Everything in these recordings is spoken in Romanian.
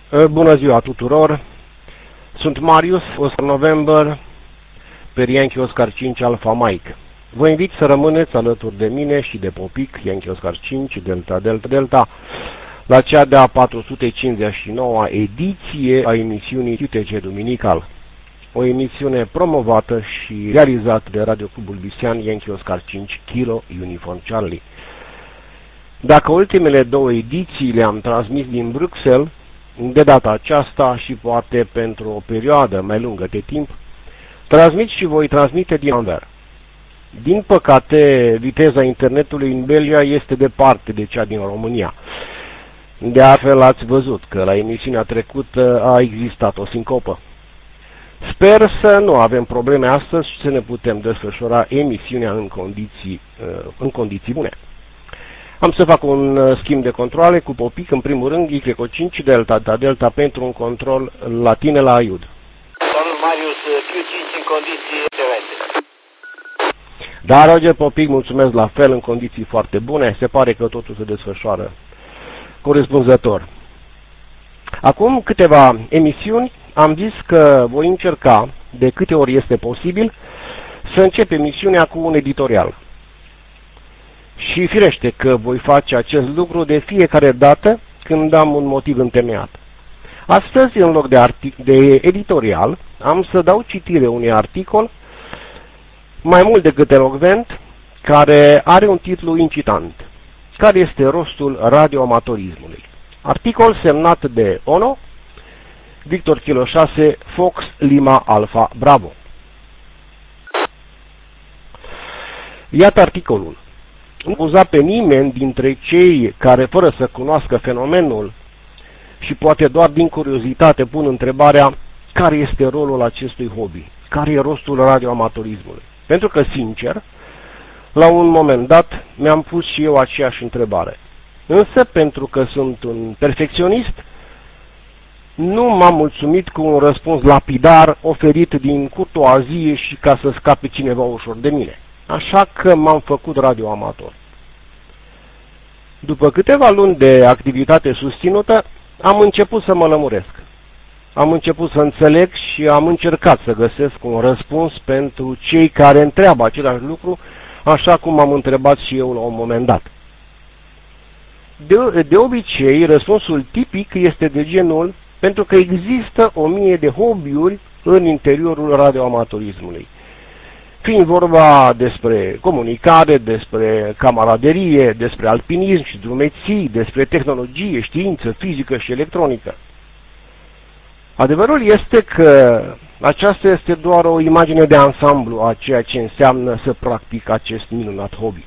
Bună ziua tuturor! Sunt Marius, Oscar November, pe Yankee Oscar 5 Alpha Mike. Vă invit să rămâneți alături de mine și de Popic, Yankee Oscar 5 Delta Delta Delta, la cea de-a 459-a ediție a emisiunii UTC Duminical. O emisiune promovată și realizată de Radio Clubul Bisean Yankee Oscar 5 Kilo Uniform Charlie. Dacă ultimele două ediții le-am transmis din Bruxelles, de data aceasta și poate pentru o perioadă mai lungă de timp, transmit și voi transmite din Anvers. Din păcate, viteza internetului în Belgia este departe de cea din România. De altfel ați văzut că la emisiunea trecută a existat o sincopă. Sper să nu avem probleme astăzi și să ne putem desfășura emisiunea în condiții bune. Am să fac un schimb de controle cu Popic, în primul rând, YCO 5 Delta Delta pentru un control la tine la Aiud. Domnul Marius, Q5 în condiții excelente. Da, Roger Popic, mulțumesc la fel, în condiții foarte bune. Se pare că totul se desfășoară corespunzător. Acum câteva emisiuni am zis că voi încerca, de câte ori este posibil, să încep emisiunea cu un editorial. Și firește că voi face acest lucru de fiecare dată când am un motiv întemeiat. Astăzi, în loc de editorial, am să dau citire unui articol mai mult decât elocvent, care are un titlu incitant. Care este rostul radioamatorismului? Articol semnat de ONO, Victor Kilo 6, Fox Lima Alpha Bravo. Iată articolul. Nu acuza pe nimeni dintre cei care, fără să cunoască fenomenul și poate doar din curiozitate, pun întrebarea care este rolul acestui hobby, care e rostul radioamatorismului. Pentru că, sincer, la un moment dat mi-am pus și eu aceeași întrebare. Însă, pentru că sunt un perfecționist, nu m-am mulțumit cu un răspuns lapidar oferit din curtoazie și ca să scape cineva ușor de mine. Așa că m-am făcut radioamator. După câteva luni de activitate susținută, am început să mă lămuresc. Am început să înțeleg și am încercat să găsesc un răspuns pentru cei care întreabă același lucru, așa cum am întrebat și eu la un moment dat. De obicei, răspunsul tipic este de genul pentru că există 1000 de hobby-uri în interiorul radioamatorismului. Fiind vorba despre comunicare, despre camaraderie, despre alpinism și drumeții, despre tehnologie, știință, fizică și electronică. Adevărul este că aceasta este doar o imagine de ansamblu a ceea ce înseamnă să practic acest minunat hobby.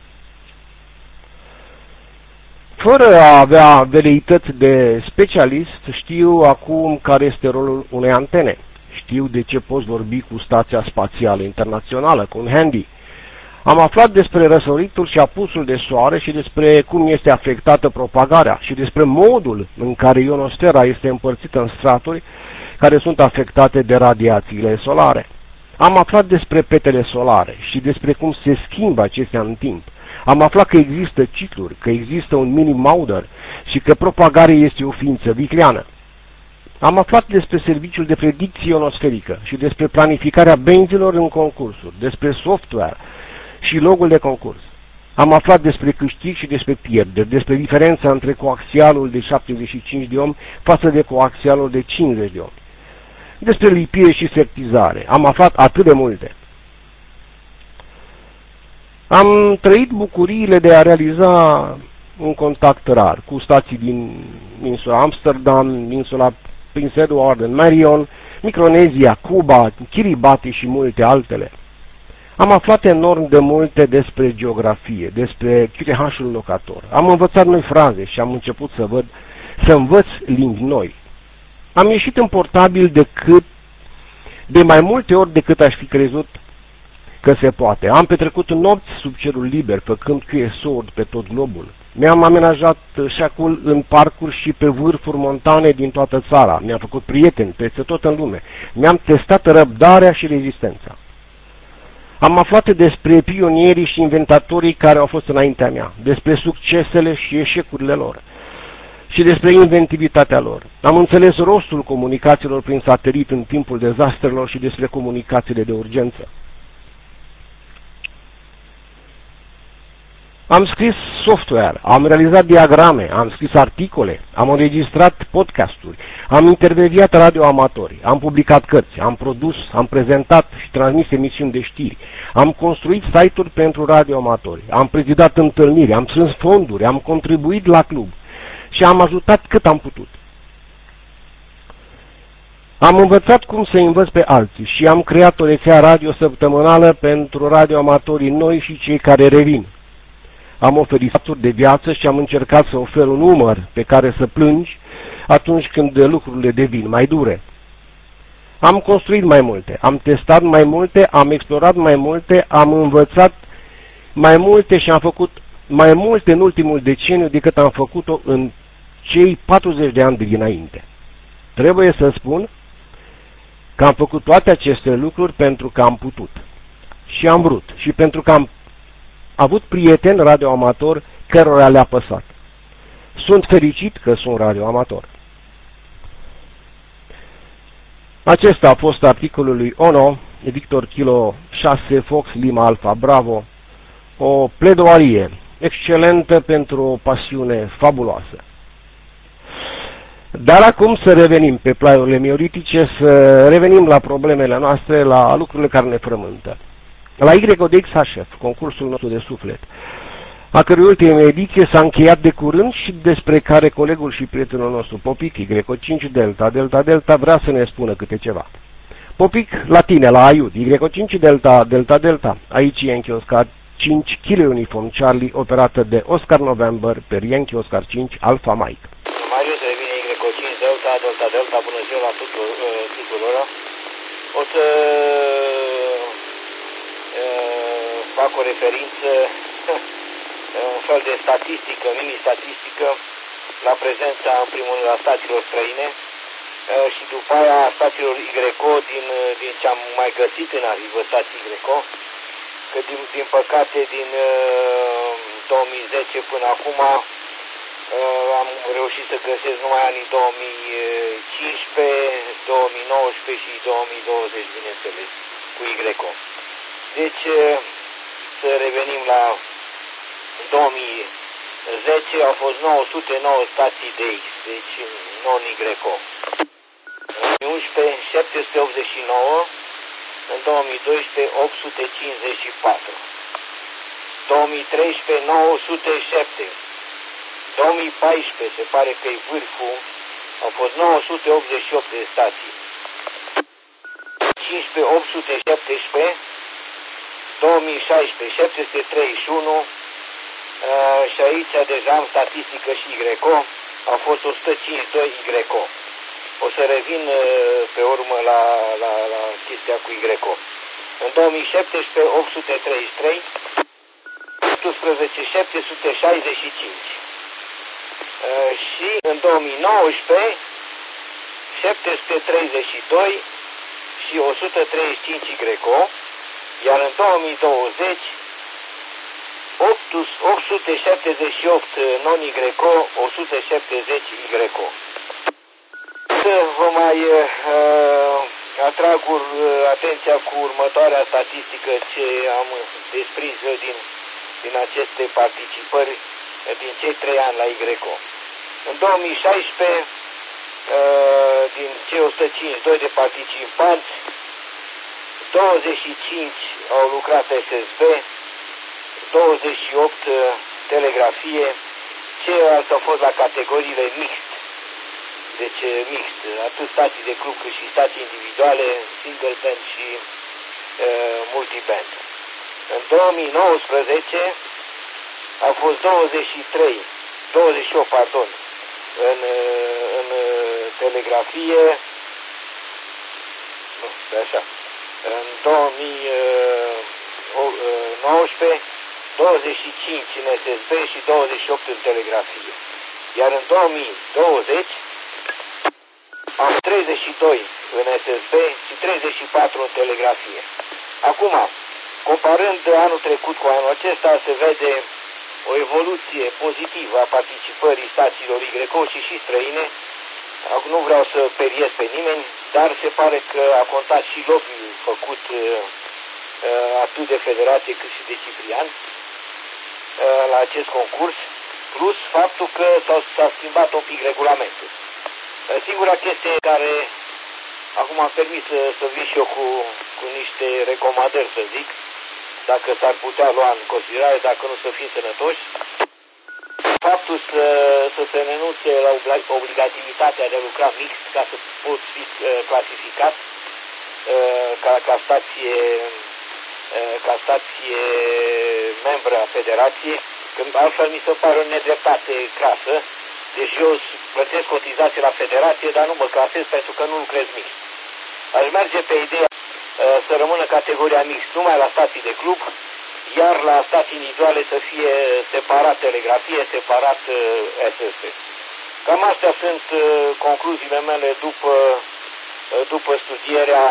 Fără a avea veleități de specialist, știu acum care este rolul unei antene. Știu de ce poți vorbi cu Stația Spațială Internațională, cu un handy. Am aflat despre răsăritul și apusul de soare și despre cum este afectată propagarea și despre modul în care ionosfera este împărțită în straturi care sunt afectate de radiațiile solare. Am aflat despre petele solare și despre cum se schimbă acestea în timp. Am aflat că există cicluri, că există un mini-Maunder și că propagarea este o ființă vicleană. Am aflat despre serviciul de predicție ionosferică și despre planificarea benzilor în concursuri, despre software și logul de concurs. Am aflat despre câștig și despre pierderi, despre diferența între coaxialul de 75 de ohm față de coaxialul de 50 de ohm, despre lipire și sertizare. Am aflat atât de multe. Am trăit bucuriile de a realiza un contact rar cu stații din insula Amsterdam, insula Prince Edward în Marion, Micronezia, Cuba, Kiribati și multe altele. Am aflat enorm de multe despre geografie, despre QTH-ul locator. Am învățat noi fraze și am început să învăț limbi noi. Am ieșit în portabil de mai multe ori decât aș fi crezut că se poate. Am petrecut nopți sub cerul liber, făcând QSO-uri pe tot globul. Mi-am amenajat șacul în parcuri și pe vârfuri montane din toată țara. Mi-am făcut prieteni peste tot în lume. Mi-am testat răbdarea și rezistența. Am aflat despre pionierii și inventatorii care au fost înaintea mea, despre succesele și eșecurile lor. și despre inventivitatea lor. Am înțeles rostul comunicațiilor prin satelit în timpul dezastrelor și despre comunicațiile de urgență. Am scris software, am realizat diagrame, am scris articole, am înregistrat podcasturi, am intervievat radioamatori, am publicat cărți, am produs, am prezentat și transmis emisiuni de știri, am construit site-uri pentru radioamatori, am prezidat întâlniri, am strâns fonduri, am contribuit la club și am ajutat cât am putut. Am învățat cum să învăț pe alții și am creat o rețea radio săptămânală pentru radioamatorii noi și cei care revin. Am oferit sfaturi de viață și am încercat să ofer un număr pe care să plângi atunci când lucrurile devin mai dure. Am construit mai multe, am testat mai multe, am explorat mai multe, am învățat mai multe și am făcut mai multe în ultimul deceniu decât am făcut-o în cei 40 de ani de dinainte. Trebuie să spun că am făcut toate aceste lucruri pentru că am putut și am vrut și pentru că am avut prieteni radioamatori cărora le-a păsat. Sunt fericit că sunt radioamator. Acesta a fost articolul lui ONO, Victor Kilo 6 Fox Lima Alpha Bravo, o pledoarie excelentă pentru o pasiune fabuloasă. Dar acum să revenim pe plaiurile mioritice, să revenim la problemele noastre, la lucrurile care ne frământă. La YDXHF, concursul nostru de suflet, a cărui ultimă ediție s-a încheiat de curând și despre care colegul și prietenul nostru, Popic, YO5 Delta, Delta, Delta, vrea să ne spună câte ceva. Popic, la tine, la Aiud, YO5 Delta, Delta, Delta, aici Yankee Oscar 5, Kilo Uniform Charlie, operată de Oscar November, per Yankee Oscar 5, Alpha Mike. Marius, revine YO5 Delta, Delta, Delta, bună ziua la tuturor. O să fac o referință, un fel de statistică, mini-statistică, la prezența, în primul rând, a stațiilor străine și după aia a stațiilor YCO din ce am mai găsit în arhivă, stații YCO, că din păcate din 2010 până acum am reușit să găsesc numai anii 2015, 2019 și 2020, bineînțeles, cu YCO. Deci, să revenim la 2010, au fost 909 stații DX, deci non-YCO. În 2011, 789, în 2012, 854. 2013, 907. 2014, se pare că e vârful, au fost 988 de stații. 15, 817. 2016, 731 și aici deja am statistică și YCO, au fost 152 YCO. O să revin pe urmă la chestia cu YCO. În 2017, 833, 18, 765 și în 2019, 732 și 135 YCO. Iar în 2020, 878 non-YCO, 170 YCO. Să vă mai atrag atenția cu următoarea statistică ce am desprins eu din aceste participări din cei 3 ani la YCO. În 2016, din cei 152 de participanți, 25 au lucrat SSB, 28 telegrafie, ceilalți au fost la categoriile mixt. Deci mixt, atât stații de club cât și stații individuale, single band și multiband. În 2019 au fost 28, pardon, în telegrafie, nu, așa. În 2019, 25 în SSB și 28 în telegrafie. Iar în 2020 am 32 în SSB și 34 în telegrafie. Acum, comparând anul trecut cu anul acesta, se vede o evoluție pozitivă a participării stațiilor Y și străine. Nu vreau să periez pe nimeni, dar se pare că a contat și lobby-ul făcut atât de federație cât și de Ciprian la acest concurs, plus faptul că s-a schimbat un pic regulamentul. Singura chestie care acum am permis să vin și eu cu niște recomandări, să zic, dacă s-ar putea lua în considerare, dacă nu să fim sănătoși, faptul să se renunțe la obligativitatea de a lucra mixt ca să poți fi clasificat ca stație membră a federației, că altfel mi se pare o nedreptate crasă. Deci eu plătesc cotizații la federație, dar nu mă clasez pentru că nu lucrez mixt. Aș merge pe ideea să rămână categoria mixt numai la stații de club, iar la stații individuale să fie separat telegrafie, separat SSB. Cam astea sunt concluziile mele după studierea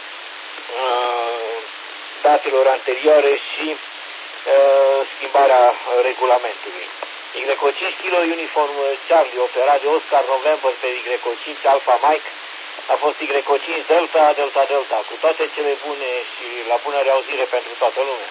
datelor anterioare și schimbarea regulamentului. Y5 Kilo Uniform Charlie operat de Oscar November pe Y5 Alpha Mike a fost Y5 Delta Delta Delta, cu toate cele bune și la bună reauzire pentru toată lumea.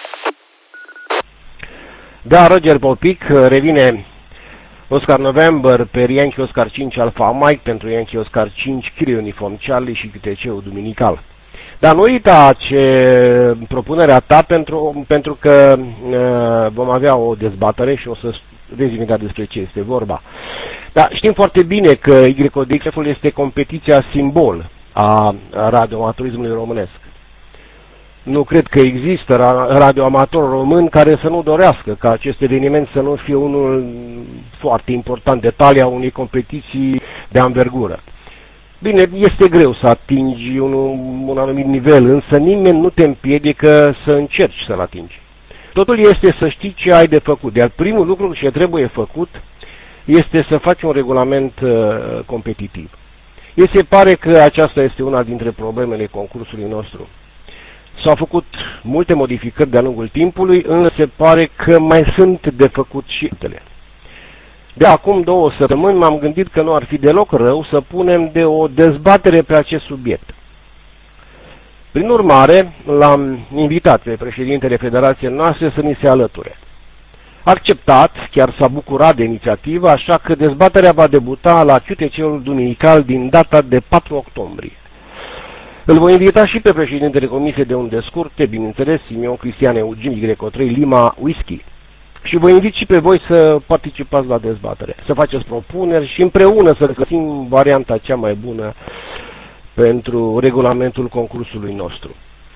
Da, Roger Popic, revine Oscar November pe Yankee Oscar 5 Alpha Mike pentru Yankee Oscar 5 Kilo Uniform Charlie și QTC-ul duminical. Dar nu uita propunerea ta pentru că vom avea o dezbatere și o să vezi imediat despre ce este vorba. Dar știm foarte bine că YDX-ul este competiția simbol a radioamatorismului românesc. Nu cred că există radioamator român care să nu dorească ca acest eveniment să nu fie unul foarte important, detaliu a unei competiții de anvergură. Bine, este greu să atingi un anumit nivel, însă nimeni nu te împiedică să încerci să-l atingi. Totul este să știi ce ai de făcut. Iar primul lucru ce trebuie făcut este să faci un regulament competitiv. Mi se pare că aceasta este una dintre problemele concursului nostru. S-au făcut multe modificări de-a lungul timpului, însă se pare că mai sunt de făcut și altele. De acum 2 săptămâni m-am gândit că nu ar fi deloc rău să punem de o dezbatere pe acest subiect. Prin urmare, l-am invitat pe președintele federației noastre să ni se alăture. A acceptat, chiar s-a bucurat de inițiativă, așa că dezbaterea va debuta la QTC-ul duminical din data de 4 octombrie. Îl voi invita și pe președintele Comisiei de Unde Scurte, bineînțeles, Simion Cristian Eugen Y3 Lima Whisky. Și vă invit și pe voi să participați la dezbatere, să faceți propuneri și împreună să găsim varianta cea mai bună pentru regulamentul concursului nostru.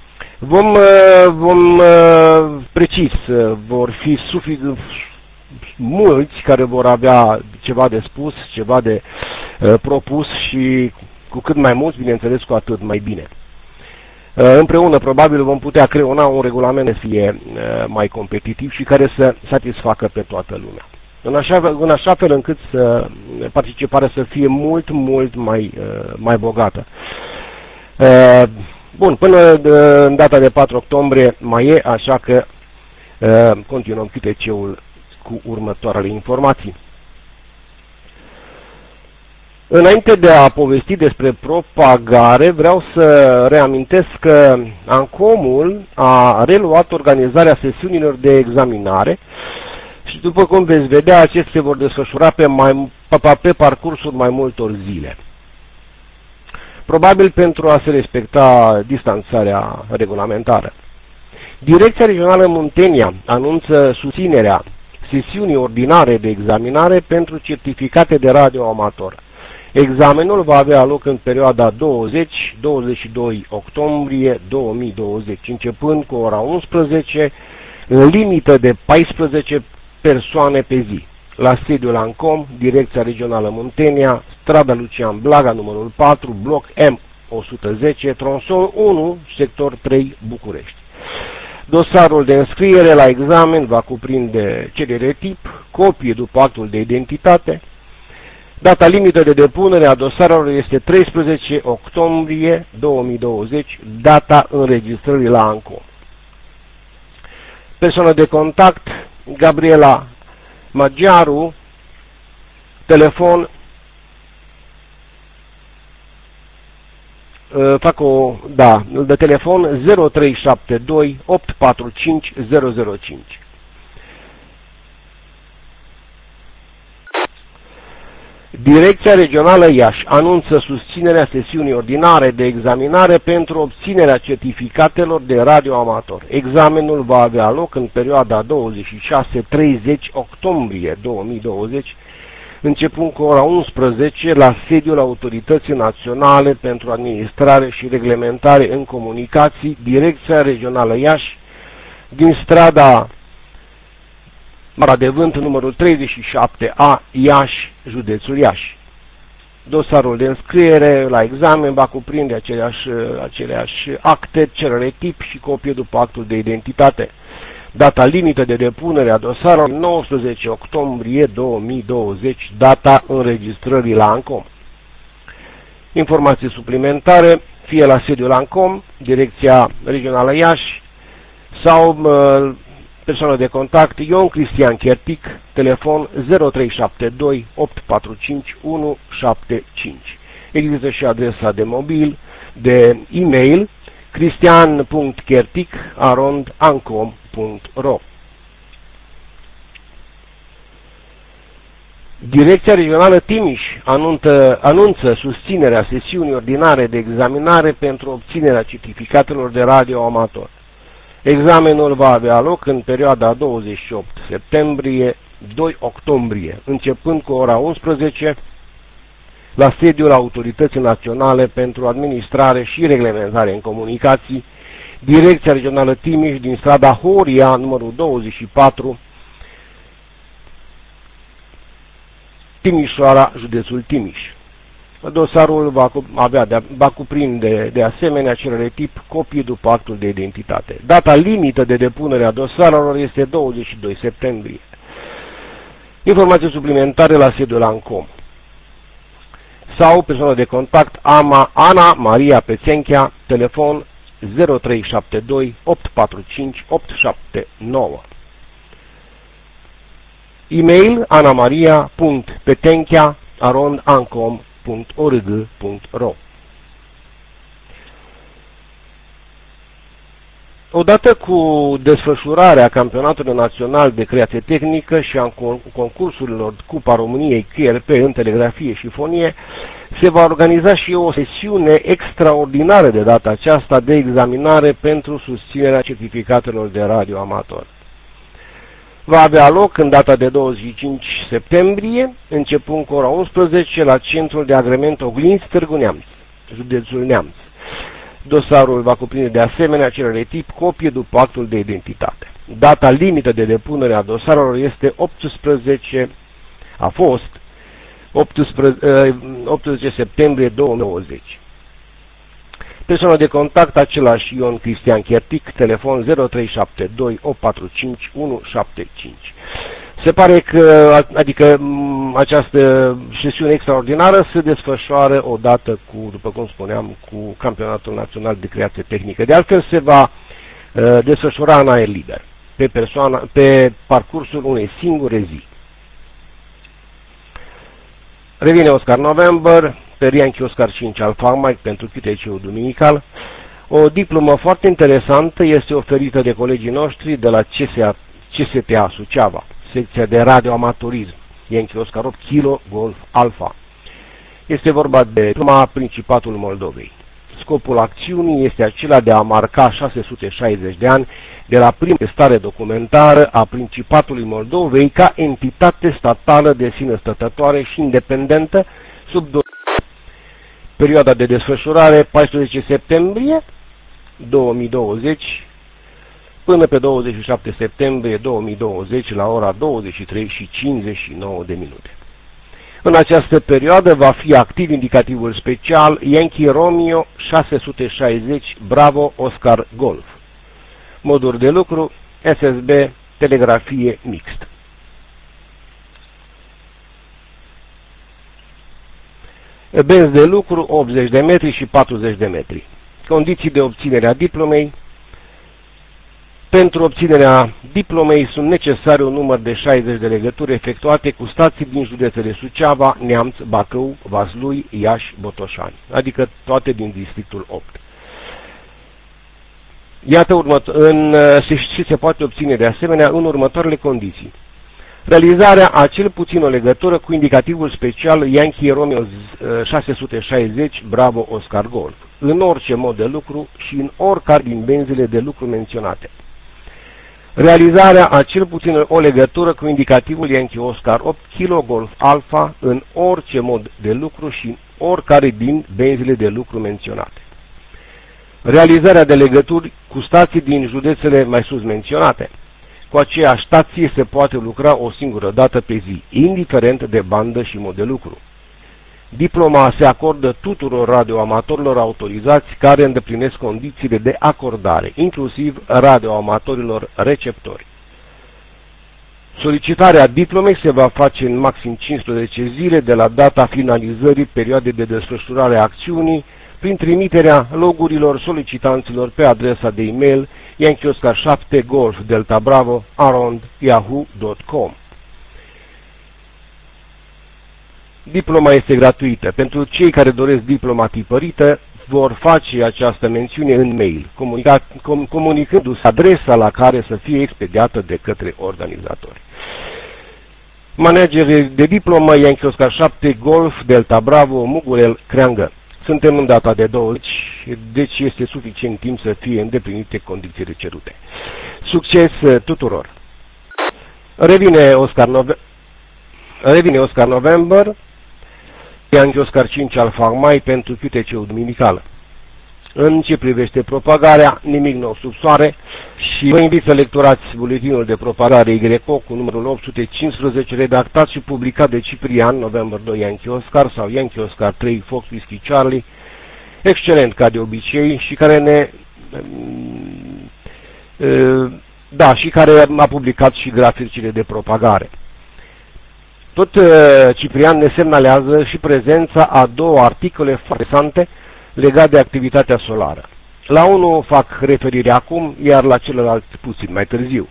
Precis, vor fi mulți care vor avea ceva de spus, ceva de propus și cu cât mai mulți, bineînțeles, cu atât mai bine. Împreună, probabil, vom putea creona un regulament să fie mai competitiv și care să satisfacă pe toată lumea. În așa fel încât participarea să fie mult mai bogată. Bun, până în data de 4 octombrie mai e, așa că continuăm QTC-ul cu următoarele informații. Înainte de a povesti despre propagare, vreau să reamintesc că ANCOM-ul a reluat organizarea sesiunilor de examinare și, după cum veți vedea, acestea se vor desfășura pe parcursul mai multor zile. Probabil pentru a se respecta distanțarea regulamentară. Direcția Regională Muntenia anunță susținerea sesiunii ordinare de examinare pentru certificate de radioamator. Examenul va avea loc în perioada 20-22 octombrie 2020, începând cu ora 11, în limită de 14 persoane pe zi, la sediul ANCOM, Direcția Regională Muntenia, strada Lucian Blaga, numărul 4, bloc M110, tronson 1, sector 3, București. Dosarul de înscriere la examen va cuprinde cerere tip, copie după actul de identitate. Data limită de depunere a dosarelor este 13 octombrie 2020, data înregistrării la ANCOM. Persoană de contact, Gabriela Magiaru, telefon, de telefon 0372 845 005. Direcția Regională Iași anunță susținerea sesiunii ordinare de examinare pentru obținerea certificatelor de radioamator. Examenul va avea loc în perioada 26-30 octombrie 2020, începând cu ora 11 la sediul Autorității Naționale pentru Administrare și Reglementare în Comunicații, Direcția Regională Iași, din strada Mara de Vânt, numărul 37A, Iași, județul Iași. Dosarul de înscriere la examen va cuprinde aceleași acte, cerere tip și copie după actul de identitate. Data limită de depunere a dosarului 19 octombrie 2020, data înregistrării la ANCOM. Informații suplimentare, fie la sediul ANCOM, Direcția Regională Iași, sau persoană de contact Ion Cristian Chertic, telefon 0372 845 175. Există și adresa de mobil, de e-mail cristian.chertic@ancom.ro. Direcția Regională Timiș anunță susținerea sesiunii ordinare de examinare pentru obținerea certificatelor de radioamator. Examenul va avea loc în perioada 28 septembrie-2 octombrie, începând cu ora 11 la sediul Autorității Naționale pentru Administrare și Reglementare în Comunicații, Direcția Regională Timiș, din strada Horia, numărul 24, Timișoara, județul Timiș. Dosarul va cuprinde de asemenea cerere tip, copii după actul de identitate. Data limită de depunere a dosarelor este 22 septembrie. Informații suplimentare la sediul ANCOM. Sau persoană de contact Ana Maria Pețenchea, telefon 0372 845 879. E-mail anamaria.petenchea@ancom.org.ro. Odată cu desfășurarea Campionatului Național de Creație Tehnică și a concursurilor Cupa României QRP în telegrafie și fonie, se va organiza și o sesiune extraordinară de data aceasta de examinare pentru susținerea certificatelor de radioamator. Va avea loc în data de 25 septembrie, începând cu ora 11 la Centrul de Agrement Oglinți, Târgu Neamț, județul Neamț. Dosarul va cuprinde de asemenea cerere tip, copie după actul de identitate. Data limită de depunere a dosarelor este 18 septembrie 2020. Persoana de contact, același Ion Cristian Chertic, telefon 0372 845 175. Se pare că această sesiune extraordinară se desfășoară odată cu, după cum spuneam, cu Campionatul Național de Creație Tehnică. De altfel se va desfășura în aer liber, pe parcursul unei singure zi. Revine Oscar November, pe Yankee Oscar 5 Alpha Mike pentru QTC-ul duminical. O diplomă foarte interesantă este oferită de colegii noștri de la CSTA Suceava, secția de radioamatorism, Yankee Oscar 8 Kilo Golf Alpha. Este vorba de diploma Principatul Moldovei. Scopul acțiunii este acela de a marca 660 de ani de la prima testare documentară a Principatului Moldovei ca entitate statală de sine stătătoare și independentă sub perioada de desfășurare 14 septembrie 2020 până pe 27 septembrie 2020 la ora 23:59 de minute. În această perioadă va fi activ indicativul special Yankee Romeo 660 Bravo Oscar Golf. Moduri de lucru SSB, telegrafie mixt. Benzi de lucru 80 de metri și 40 de metri. Condiții de obținere a diplomei: Pentru obținerea diplomei sunt necesare un număr de 60 de legături efectuate cu stații din județele Suceava, Neamț, Bacău, Vaslui, Iași, Botoșani, adică toate din districtul 8. Iată, și se poate obține de asemenea în următoarele condiții. Realizarea a cel puțin o legătură cu indicativul special Yankee Romeo 660 Bravo Oscar Golf, în orice mod de lucru și în oricare din benzile de lucru menționate. Realizarea a cel puțin o legătură cu indicativul Yankee Oscar 8 Kilo Golf Alpha în orice mod de lucru și în oricare din benzile de lucru menționate. Realizarea de legături cu stații din județele mai sus menționate. Cu aceeași stație se poate lucra o singură dată pe zi, indiferent de bandă și mod de lucru. Diploma se acordă tuturor radioamatorilor autorizați care îndeplinesc condițiile de acordare, inclusiv radioamatorilor receptori. Solicitarea diplomei se va face în maxim 15 zile de la data finalizării perioadei de desfășurare a acțiunii, prin trimiterea logurilor solicitanților pe adresa de e-mail yankeeoscar7golf.delta-bravo@yahoo.com. Diploma este gratuită. Pentru cei care doresc diploma tipărită, vor face această mențiune în mail, comunicându-se adresa la care să fie expediată de către organizatori. Manager de diplomă Yankee Oscar 7 Golf Delta Bravo Mugurel Creangă. Suntem în data de 20, deci este suficient timp să fie îndeplinite condițiile cerute. Succes tuturor! Revine Oscar November, Yankee Oscar 5 Alfa Mai pentru QTC-ul duminicală. În ce privește propagarea, nimic nou sub soare și vă invit să lecturați buletinul de propagare YO cu numărul 815, redactat și publicat de Ciprian, November 2 Yankee Oscar sau Yankee Oscar 3 Fox Whiskey Charlie, excelent ca de obicei și care și care a publicat și graficile de propagare. Tot Ciprian ne semnalează și prezența a două articole foarte interesante legate de activitatea solară. La unul fac referire acum, iar la celălalt puțin mai târziu.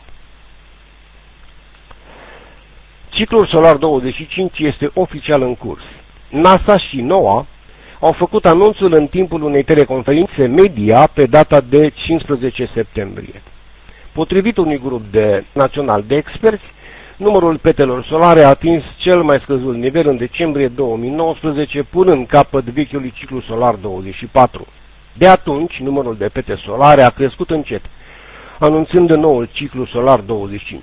Ciclul solar 25 este oficial în curs. NASA și NOAA au făcut anunțul în timpul unei teleconferințe media pe data de 15 septembrie. Potrivit unui grup național de experți, numărul petelor solare a atins cel mai scăzut nivel în decembrie 2019, punând capăt vechiului ciclu solar 24. De atunci, numărul de pete solare a crescut încet, anunțând noul ciclu solar 25.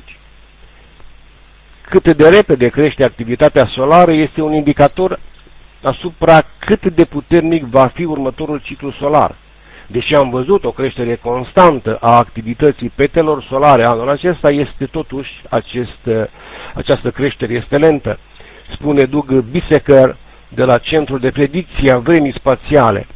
Cât de repede crește activitatea solară este un indicator asupra cât de puternic va fi următorul ciclu solar. Deși am văzut o creștere constantă a activității petelor solare anul acesta, este totuși această creștere este lentă, spune Doug Bisseker de la Centrul de Predicție a Vremii Spațiale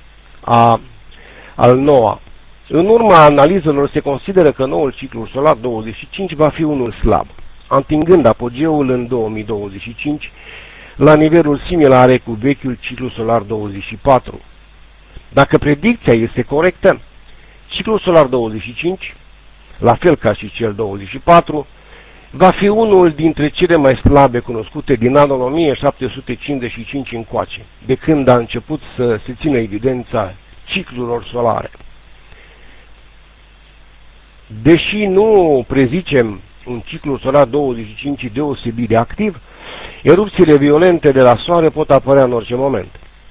al NOAA. În urma analizelor se consideră că noul ciclu solar 25 va fi unul slab, atingând apogeul în 2025 la nivelul similare cu vechiul ciclu solar 24. Dacă predicția este corectă, ciclul solar 25, la fel ca și cel 24, va fi unul dintre cele mai slabe cunoscute din anul 1755 încoace, de când a început să se țină evidența ciclurilor solare. Deși nu prezicem un ciclu solar 25 deosebit de activ, erupțiile violente de la Soare pot apărea în orice moment,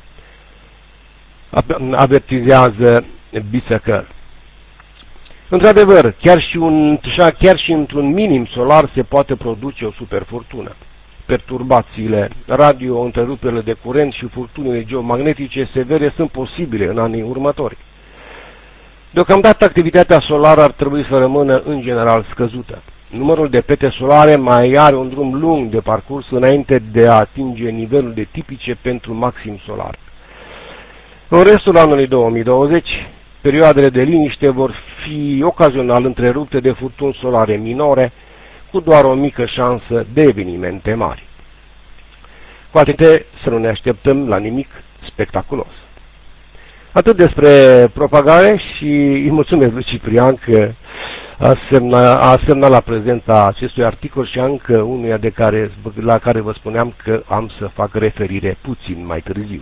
avertizează Bisseker. Într-adevăr, chiar și într-un minim solar se poate produce o superfurtună. Perturbațiile radio, întreruperile de curent și furtunile geomagnetice severe sunt posibile în anii următori. Deocamdată activitatea solară ar trebui să rămână în general scăzută. Numărul de pete solare mai are un drum lung de parcurs înainte de a atinge nivelul de tipice pentru maxim solar. În restul anului 2020, perioadele de liniște vor fi ocazional întrerupte de furtuni solare minore, cu doar o mică șansă de evenimente mari. Cu alte, să nu ne așteptăm la nimic spectaculos. Atât despre propagare și îi mulțumesc lui Ciprian că a semnat la prezența acestui articol și încă unuia la care vă spuneam că am să fac referire puțin mai târziu.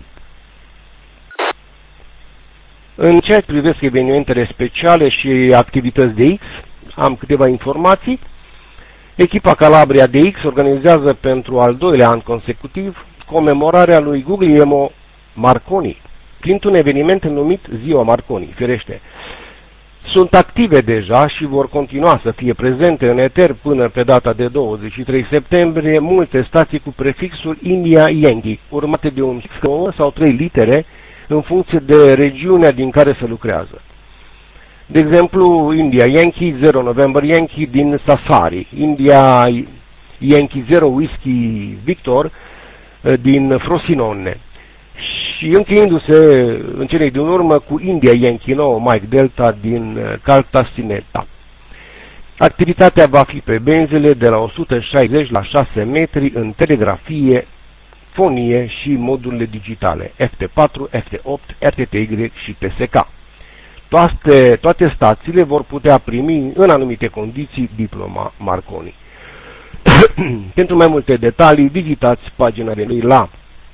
În ceea ce privesc evenimentele speciale și activități de X, am câteva informații. Echipa Calabria de X organizează pentru al doilea an consecutiv comemorarea lui Guglielmo Marconi, printr-un eveniment numit Ziua Marconi, firește. Sunt active deja și vor continua să fie prezente în eter până pe data de 23 septembrie multe stații cu prefixul India Yankee, urmate de un 2 sau 3 litere în funcție de regiunea din care se lucrează. De exemplu, India Yankee 0 November Yankee din Safari, India Yankee 0 Whiskey Victor din Frosinone și încheiindu-se în cele din urmă cu India Yankee 9 Mike Delta din Caltasinetta. Activitatea va fi pe benzile de la 160 la 6 metri în telegrafie, fonie și modurile digitale FT4, FT8, RTTY și TSK. Toate stațiile vor putea primi în anumite condiții diploma Marconi. Pentru mai multe detalii, vizitați pagina de lui la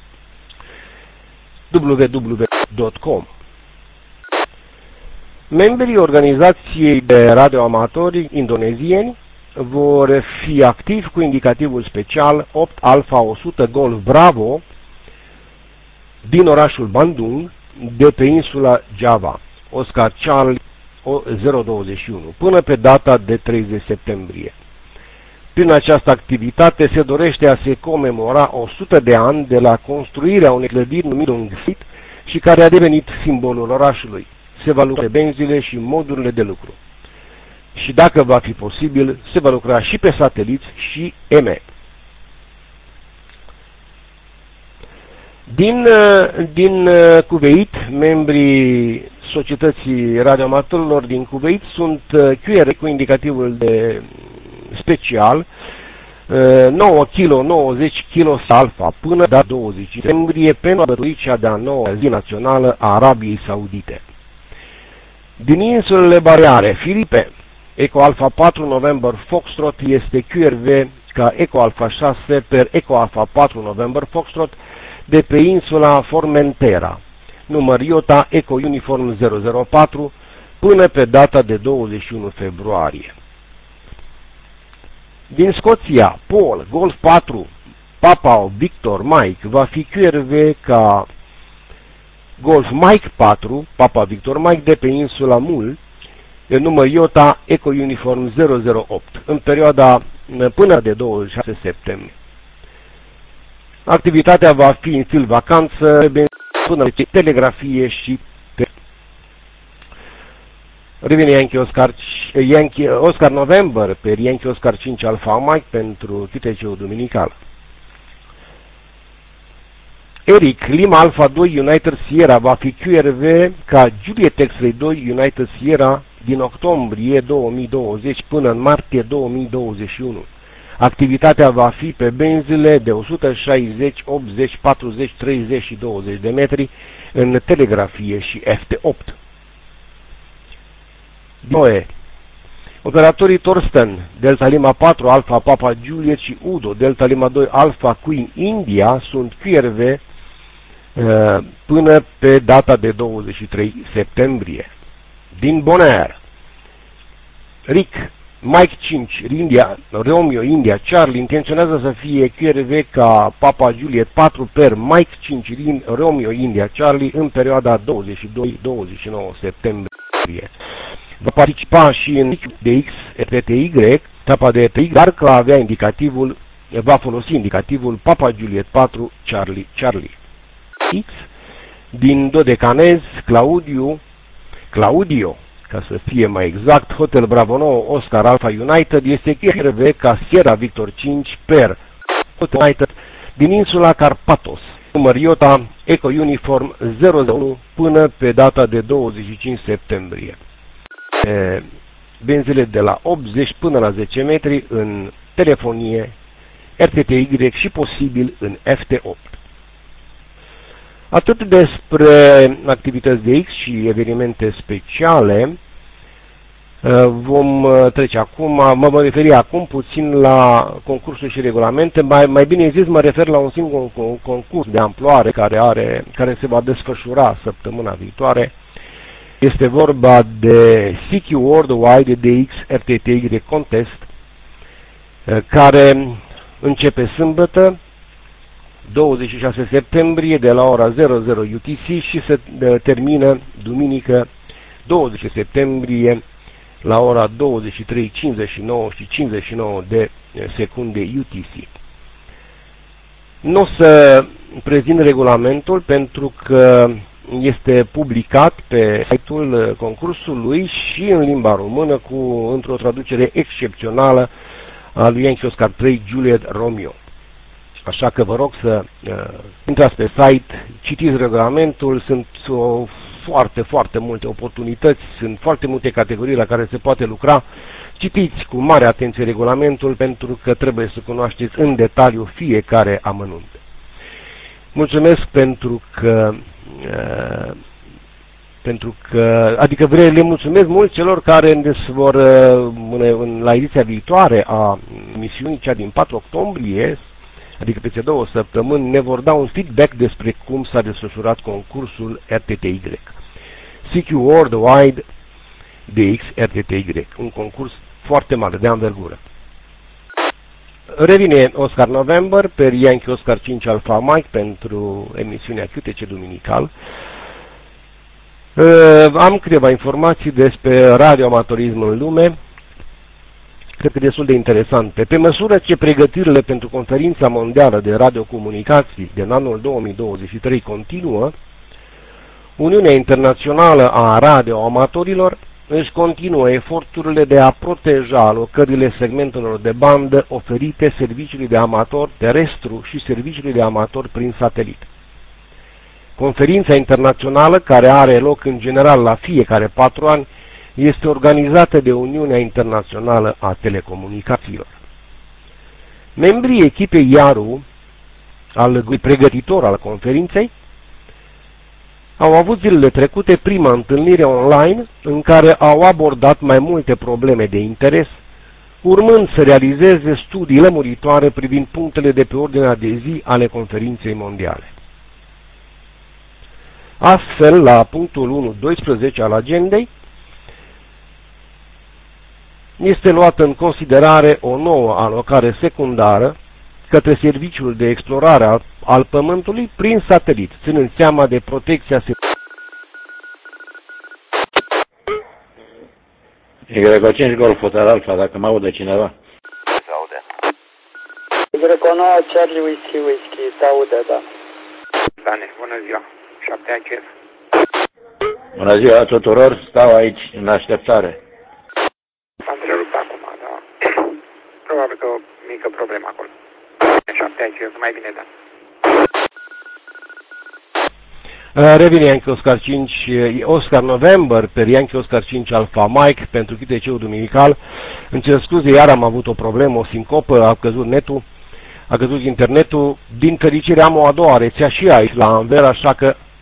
www.radio.com. Membrii organizației de radioamatori indonezieni vor fi activi cu indicativul special 8 Alpha 100 Golf Bravo din orașul Bandung, de pe insula Java, Oscar Charlie 021, până pe data de 30 septembrie. Prin această activitate se dorește a se comemora 100 de ani de la construirea unei clădiri numită un sit și care a devenit simbolul orașului. Se va lucra pe benzile și modurile de lucru. Și dacă va fi posibil, se va lucra și pe sateliți și EME. Din Cuveit, membrii Societății Radioamatorilor din Cuveit sunt QR cu indicativul de special 9 kg 90 kg Alfa până la 20 septembrie pentru cea de-a 9-a zi națională a Arabiei Saudite. Din insulele Baleare, Filipe, Eco Alpha 4 November Foxtrot este QRV ca Eco Alpha 6 per Eco Alpha 4 November Foxtrot de pe insula Formentera, număr IOTA Eco Uniform 004 până pe data de 21 februarie. Din Scoția, Paul, Golf 4, Papa Victor Mike va fi QRV ca Golf Mike 4, Papa Victor Mike de pe insula Mull, număr IOTA Eco Uniform 008, în perioada până de 26 septembrie. Activitatea va fi în stil vacanță, până de telegrafie și pe... Revine Oscar November pe Yankee Oscar 5 Alpha Mike pentru TTC-ul duminical. Eric, Lima Alpha 2 United Sierra va fi QRV ca Juliet X-Ray 2 United Sierra din octombrie 2020 până în martie 2021. Activitatea va fi pe benzile de 160, 80, 40, 30 și 20 de metri în telegrafie și FT8. Noe. Operatorii Torsten, Delta Lima 4 Alpha Papa Juliet și Udo, Delta Lima 2 Alpha Queen India sunt QRV până pe data de 23 septembrie. Din Bonaire, Rick, Mike 5, Romeo India Charlie intenționează să fie QRV ca Papa Juliet 4 per Mike 5 Romeo India Charlie în perioada 22-29 septembrie. Va participa și în de X RTTY, etapa de RTTY, dar că va folosi indicativul Papa Juliet 4 Charlie. X din Dodecanez, Claudio, ca să fie mai exact, Hotel Bravo 9 Oscar Alpha United este QRV ca Sierra Victor 5 per Hotel United din insula Carpatos, număr IOTA Eco Uniform 01 până pe data de 25 septembrie. Benzile de la 80 până la 10 metri în telefonie, RTTY și posibil în FT8. Atât despre activități de X și evenimente speciale. Vom trece acum, mă voi referi acum puțin la concursul și regulamente. Mai bine zis, mă refer la un singur concurs de amploare care se va desfășura săptămâna viitoare. Este vorba de CQ Worldwide DX RTTY Contest, care începe sâmbătă, 26 septembrie, de la ora 00 UTC și se termină duminică, 20 septembrie, la ora 23:59 și 59 de secunde UTC. Nu o să prezint regulamentul pentru că este publicat pe site-ul concursului și în limba română într-o traducere excepțională a lui Yankee Oscar 3 Juliet Romeo. Așa că vă rog să intrați pe site, citiți regulamentul, sunt foarte multe oportunități, sunt foarte multe categorii la care se poate lucra. Citiți cu mare atenție regulamentul pentru că trebuie să cunoașteți în detaliu fiecare amănunt. Mulțumesc le mulțumesc mult celor care vor la ediția viitoare a emisiunii, cea din 4 octombrie, adică peste 2 săptămâni, ne vor da un feedback despre cum s-a desfășurat concursul RTTY. CQ Worldwide DX RTTY, un concurs foarte mare, de anvergură. Revine Oscar November per Yankee Oscar 5 Alpha Mike pentru emisiunea QTC duminical. Am câteva informații despre radioamatorism în lume, cred că destul de interesante. Pe măsură ce pregătirile pentru Conferința Mondială de Radiocomunicații din anul 2023 continuă, Uniunea Internațională a Radioamatorilor își continuă eforturile de a proteja alocările segmentelor de bandă oferite serviciului de amator terestru și serviciului de amator prin satelit. Conferința internațională, care are loc în general la fiecare 4 ani, este organizată de Uniunea Internațională a Telecomunicațiilor. Membrii echipei IARU, al pregătitor al conferinței, au avut zilele trecute prima întâlnire online în care au abordat mai multe probleme de interes, urmând să realizeze studii lămuritoare privind punctele de pe ordinea de zi ale conferinței mondiale. Astfel, la punctul 1.12 al agendei, este luată în considerare o nouă alocare secundară către serviciul de explorare al Pământului prin satelit, ținând seama de protecția Y5 Golf Hotel Alpha, dacă mă aude cineva. Se aude. Y9 Charlie Whiskey, se aude, da. Dane, bună ziua. 7 ACF. Bună ziua tuturor, stau aici în așteptare. S-a întrerupt acum, dar probabil că o mică problemă acolo. 7 ACF, mai bine, da. Revine Yankee Oscar 5, Oscar November per Yankee Oscar 5 Alpha Mike pentru QTC-ul duminical. Îmi cer scuze, iar am avut o problemă, o sincopă, a căzut netul, a căzut internetul. Din fericire am o a doua rețea și aici la Anver, așa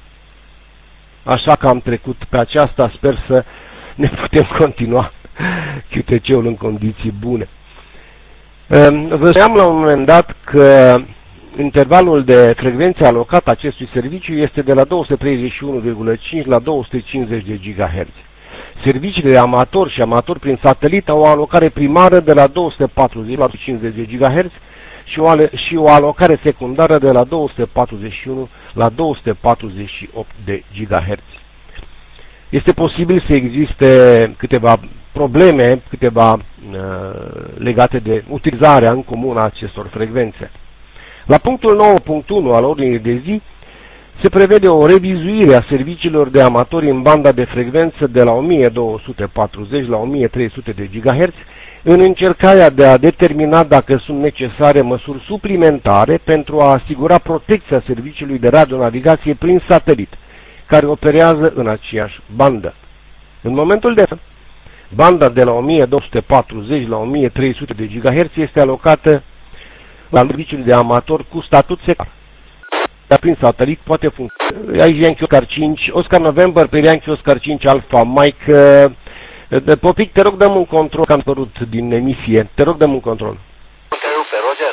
că am trecut pe aceasta. Sper să ne putem continua QTC-ul în condiții bune. Vă spuneam la un moment dat că intervalul de frecvențe alocat acestui serviciu este de la 231,5 la 250 de GHz. Serviciile de amator și amator prin satelit au o alocare primară de la 240 la 50 de GHz și o alocare secundară de la 241 la 248 de GHz. Este posibil să existe câteva probleme, legate de utilizarea în comun a acestor frecvențe. La punctul 9.1 al ordinii de zi se prevede o revizuire a serviciilor de amatori în banda de frecvență de la 1240 la 1300 de GHz în încercarea de a determina dacă sunt necesare măsuri suplimentare pentru a asigura protecția serviciului de radionavigație prin satelit, care operează în aceeași bandă. În momentul de față, banda de la 1240 la 1300 de GHz este alocată la serviciul de amator cu statut secundar. Dar prin satelit poate funcționa. Aici Yankee Oscar 5, Oscar November pe Yankee Oscar 5 Alpha Mike. Popic, te rog, dăm un control, că am părut din emisie. Te rog, dăm un control. Întrerupe, Roger.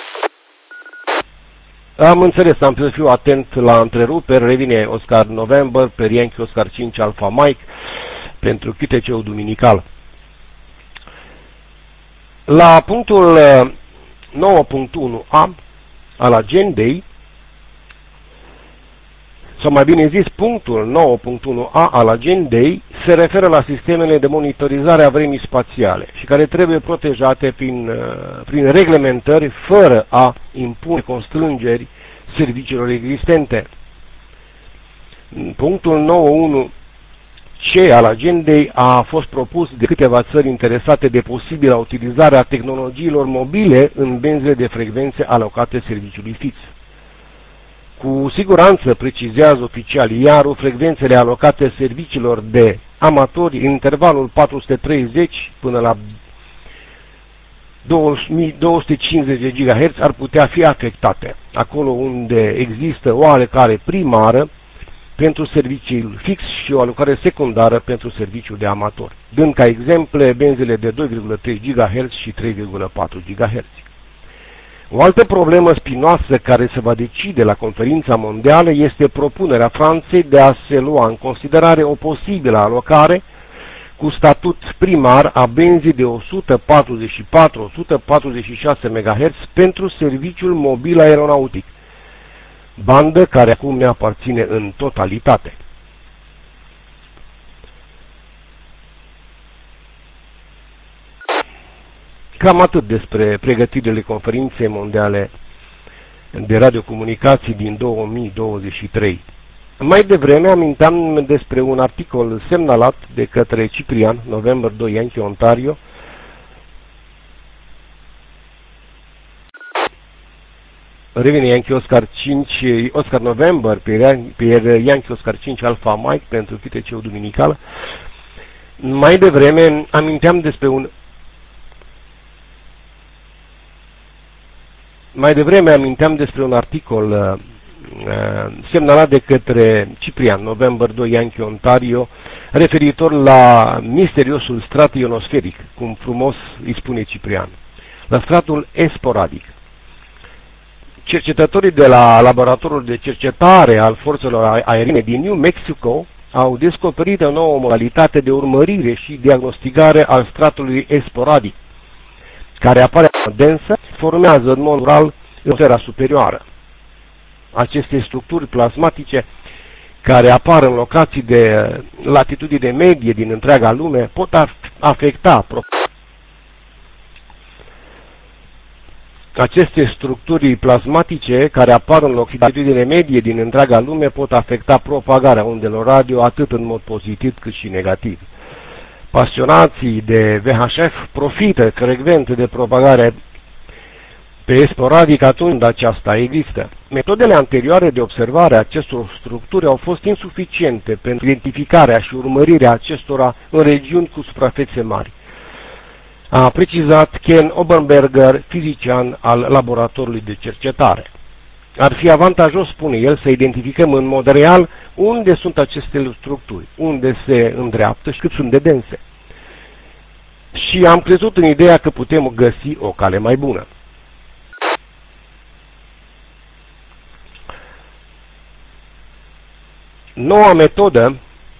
Am înțeles, am să fiu atent la întreruperi. Revine Oscar November, pe Yankee Oscar 5 Alpha Mike, pentru QTC-ul duminical. La punctul 9.1a al agendei, sau mai bine zis, punctul 9.1a al agendei se referă la sistemele de monitorizare a vremii spațiale și care trebuie protejate prin reglementări fără a impune constrângeri serviciilor existente. Punctul 9.1c al agendei a fost propus de câteva țări interesate de posibila utilizare a tehnologiilor mobile în benzile de frecvențe alocate serviciului fix. Cu siguranță, precizează oficial IARU, frecvențele alocate serviciilor de amatori în intervalul 430 până la 2250 de GHz ar putea fi afectate, acolo unde există oarecare primară pentru serviciul fix și o alocare secundară pentru serviciul de amator, dând ca exemple benzile de 2,3 GHz și 3,4 GHz. O altă problemă spinoasă care se va decide la conferința mondială este propunerea Franței de a se lua în considerare o posibilă alocare cu statut primar a benzii de 144-146 MHz pentru serviciul mobil aeronautic, bandă care acum ne aparține în totalitate. Cam atât despre pregătirile conferinței mondiale de radiocomunicații din 2023. Mai devreme aminteam despre un articol semnalat de către Ciprian, November 2 Yankee Ontario, revine Yankee Oscar 5, Oscar November pe Yankee Oscar 5 Alpha Mike pentru QTC-ul duminical. Mai devreme aminteam despre un articol semnalat de către Ciprian, November 2 Yankee Ontario, referitor la misteriosul strat ionosferic, cum frumos îi spune Ciprian, la stratul esporadic. Cercetătorii de la laboratorul de cercetare al forțelor aeriene din New Mexico au descoperit o nouă modalitate de urmărire și diagnosticare al stratului esporadic, care apare densă, formează în mod natural în sfera superioară. Aceste structuri plasmatice care apar în locații de latitudine medie din întreaga lume pot afecta propagarea undelor radio atât în mod pozitiv cât și negativ. Pasionații de VHF profită frecvent de propagare pe sporadic atunci când aceasta există. Metodele anterioare de observare a acestor structuri au fost insuficiente pentru identificarea și urmărirea acestora în regiuni cu suprafețe mari, a precizat Ken Oberberger, fizician al laboratorului de cercetare. Ar fi avantajos, spune el, să identificăm în mod real unde sunt aceste structuri, unde se îndreaptă și cât sunt de dense. Și am crezut în ideea că putem găsi o cale mai bună. Noua metodă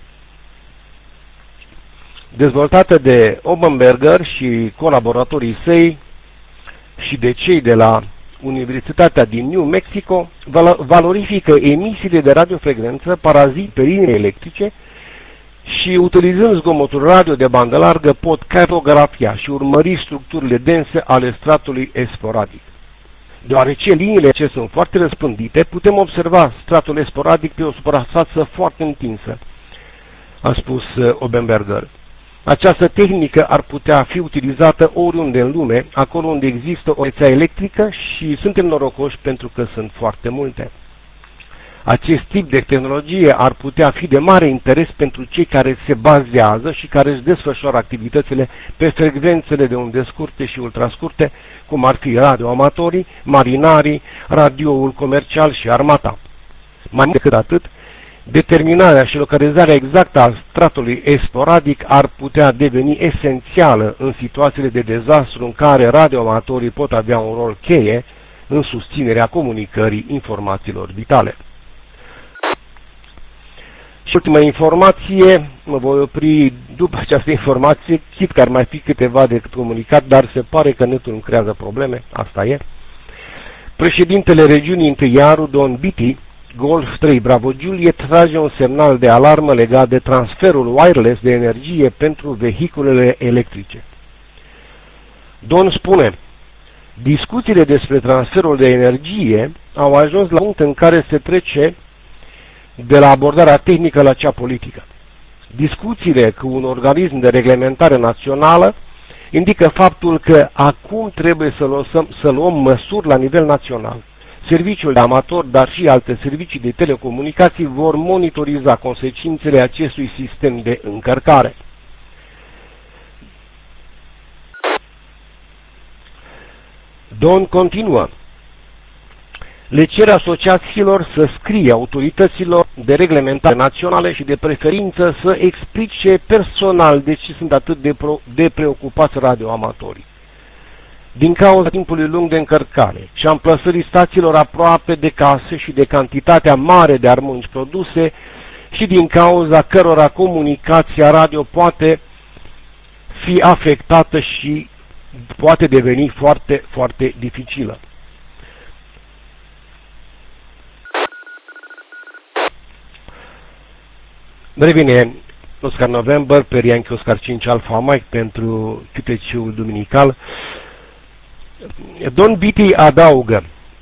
dezvoltată de Oberberger și colaboratorii săi și de cei de la Universitatea din New Mexico valorifică emisiile de radiofrecvență parazit pe linii electrice și, utilizând zgomotul radio de bandă largă, pot cartografia și urmări structurile dense ale stratului esporadic. Deoarece liniile ce sunt foarte răspândite, putem observa stratul esporadic pe o suprafață foarte întinsă, a spus Oberberger. Această tehnică ar putea fi utilizată oriunde în lume, acolo unde există o rețea electrică și suntem norocoși pentru că sunt foarte multe. Acest tip de tehnologie ar putea fi de mare interes pentru cei care se bazează și care își desfășoară activitățile pe frecvențele de unde scurte și ultrascurte, cum ar fi radioamatorii, marinarii, radioul comercial și armata. Mai mult decât atât, Determinarea și localizarea exactă a stratului sporadic ar putea deveni esențială în situațiile de dezastru în care radioamatorii pot avea un rol cheie în susținerea comunicării informațiilor vitale. Și ultima informație, mă voi opri după această informație, chit că ar mai fi câteva de comunicat, dar se pare că netul îmi creează probleme, asta e. Președintele regiunii 1 Iaru, Don Beatty, Golf 3 Bravo Juliet, trage un semnal de alarmă legat de transferul wireless de energie pentru vehiculele electrice. Don spune: discuțiile despre transferul de energie au ajuns la punct în care se trece de la abordarea tehnică la cea politică. Discuțiile cu un organism de reglementare națională indică faptul că acum trebuie să luăm măsuri la nivel național. Serviciul de amator, dar și alte servicii de telecomunicații vor monitoriza consecințele acestui sistem de încărcare. Don continuă: le cer asociațiilor să scrie autorităților de reglementare naționale și de preferință să explice personal de ce sunt atât de preocupați radioamatorii. Din cauza timpului lung de încărcare și amplasării stațiilor aproape de case și de cantitatea mare de armunci produse și din cauza cărora comunicația radio poate fi afectată și poate deveni foarte, foarte dificilă. Revine Oscar November pe Yankee Oscar 5 Alpha Mike pentru QTC-ul duminical. Don Beatty adaugă: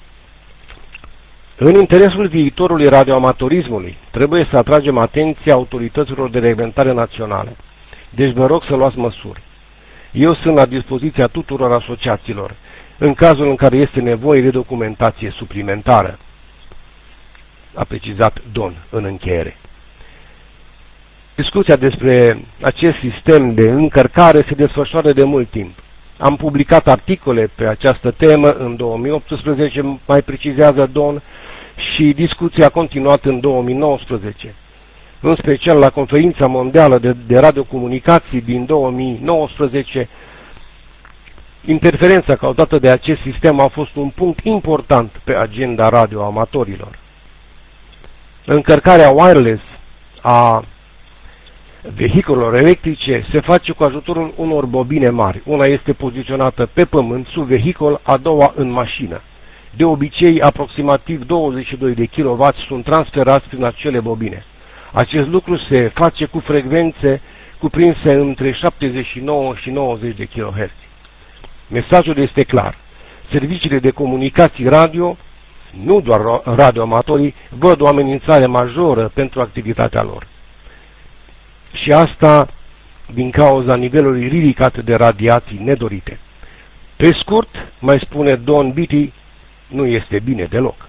în interesul viitorului radioamatorismului trebuie să atragem atenția autorităților de reglementare naționale. Deci vă rog să luați măsuri. Eu sunt la dispoziția tuturor asociațiilor în cazul în care este nevoie de documentație suplimentară, a precizat Don în încheiere. Discuția despre acest sistem de încărcare se desfășoară de mult timp. Am publicat articole pe această temă în 2018, mai precizează Don, și discuția a continuat în 2019. În special la Conferința Mondială de Radiocomunicații din 2019, interferența cauzată de acest sistem a fost un punct important pe agenda radioamatorilor. Încărcarea wireless a vehiculelor electrice se face cu ajutorul unor bobine mari. Una este poziționată pe pământ, sub vehicul, a doua în mașină. De obicei, aproximativ 22 de kW sunt transferați prin acele bobine. Acest lucru se face cu frecvențe cuprinse între 79 și 90 de kHz. Mesajul este clar. Serviciile de comunicații radio, nu doar radioamatorii, văd o amenințare majoră pentru activitatea lor. Și asta din cauza nivelului ridicat de radiații nedorite. Pe scurt, mai spune Don Beatty, nu este bine deloc.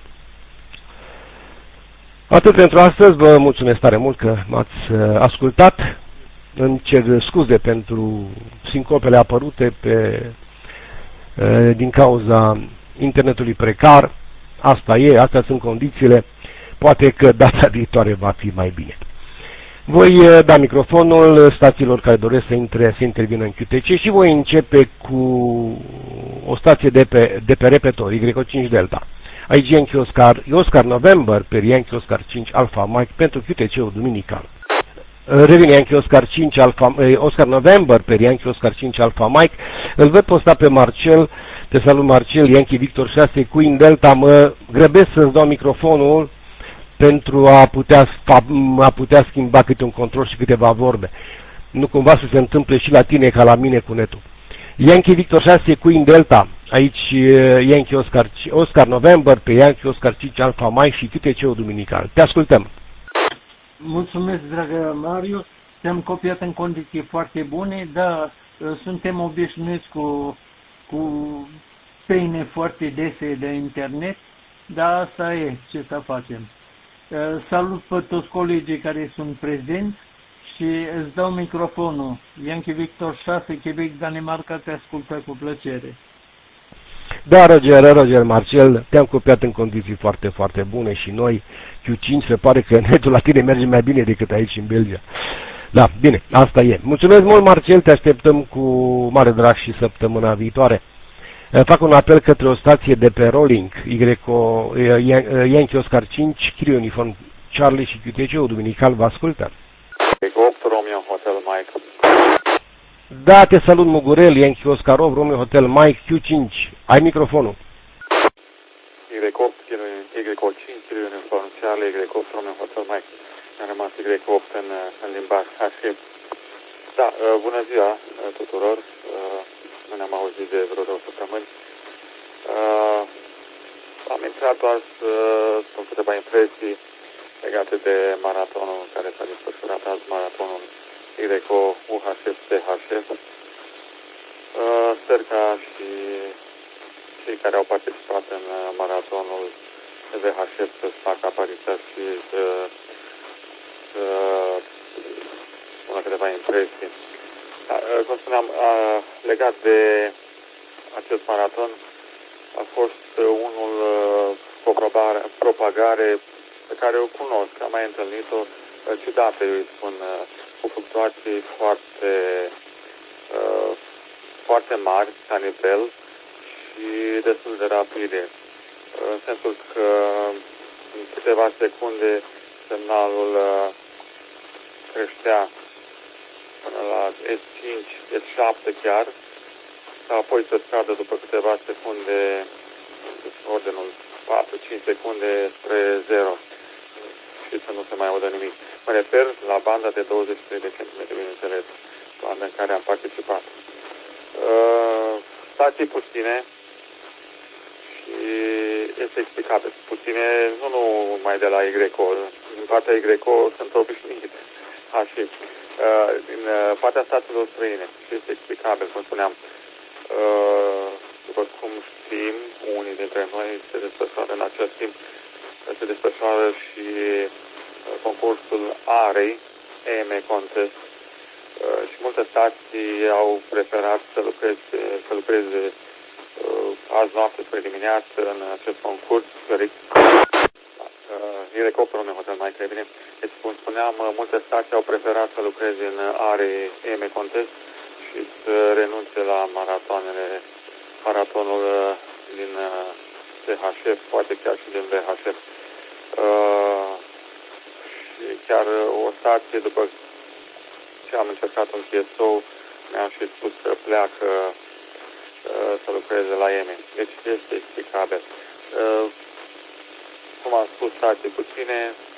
Atât pentru astăzi, vă mulțumesc tare mult că m-ați ascultat. Îmi cer scuze pentru sincopele apărute din cauza internetului precar. Asta e, astea sunt condițiile. Poate că data viitoare va fi mai bine. Voi da microfonul stațiilor care doresc să intervină în QTC și voi începe cu o stație de pe repetor, Y5 Delta. Aici Yankee Oscar November pe Yankee Oscar 5 Alpha Mike pentru QTC-ul duminical. Revine Yankee Oscar 5 Oscar November pe Yankee Oscar 5 Alpha Mike. Îl văd postat pe Marcel. Te salut, Marcel. Yankee Victor 6 Queen Delta. Mă grăbesc să-ți dau microfonul pentru a putea schimba câte un control și câteva vorbe. Nu cumva să se întâmple și la tine ca la mine cu netul. Yankee Victor 6 Queen Delta. Aici Yankee Oscar November pe Yankee Oscar 5 Alpha Mike și QTC-ul duminical. Te ascultăm. Mulțumesc, dragă Marius. Te-am copiat în condiții foarte bune, dar suntem obișnuiți cu peine foarte dese de internet, dar asta e, ce să facem. Salut pe toți colegii care sunt prezenți și îți dau microfonul. Yankee Victor 6, Quebec, Danemarca, te ascultă cu plăcere. Da, Roger, Marcel, te-am copiat în condiții foarte, foarte bune și noi, Q5, se pare că netul la tine merge mai bine decât aici în Belgia. Da, bine, asta e. Mulțumesc mult, Marcel, te așteptăm cu mare drag și săptămâna viitoare. Fac un apel către o stație de pe Rolling, Yankee Oscar 5, Kilo Uniform Charlie și QTC-ul duminical, vă ascultă. Romeo Hotel Mike. Da, te salut, Mugurel, Yankee Oscar 8, Romeo Hotel Mike, Q5, ai microfonul. Y8, Y5, Kilo Uniform Charlie, Y8, Romeo Hotel Mike. Am rămas Y8 în limbaj HC. Da, bună ziua tuturor. Nu ne-am auzit de vreo 2 săptămâni. Am intrat doar să spun câteva impresii legate de maratonul care s-a desfășurat azi, maratonul IRECO UHF THF. Sper ca și cei care au participat în maratonul VHF să-și facă apariția și să spună câteva impresii. Cum spuneam, legat de acest maraton, a fost unul cu o propagare pe care o cunosc, am mai întâlnit-o, ciudată, eu îi spun, cu fluctuații foarte mari ca nivel și destul de rapide. În sensul că în câteva secunde semnalul creștea până la S5, S7 chiar, sau apoi să scadă după câteva secunde, ordinul 4-5 secunde spre 0 și să nu se mai audă nimic. Mă refer la banda de 23 de cm, bineînțeles, banda în care am participat. Stații puține și este explicabil. Puține, nu numai de la YCO, din partea YCO sunt obișnuit. Și din partea statelor străine. Și este explicabil, cum spuneam. După cum știm, unii dintre noi se desfășoară în acest timp, se desfășoară și concursul AREI, EME Contest, și multe stații au preferat să lucreze azi noapte spre dimineață în acest concurs. Helicopterul Romeo Hotel mai bine. Deci, cum spuneam, multe stații au preferat să lucreze în AREI EME Contest și să renunțe la maratonul din THF, poate chiar și din VHF. Și chiar o stație, după ce am încercat un TSO, mi-am și spus că pleacă să lucreze la EME. Deci este explicabil. Cum am spus, stații puține,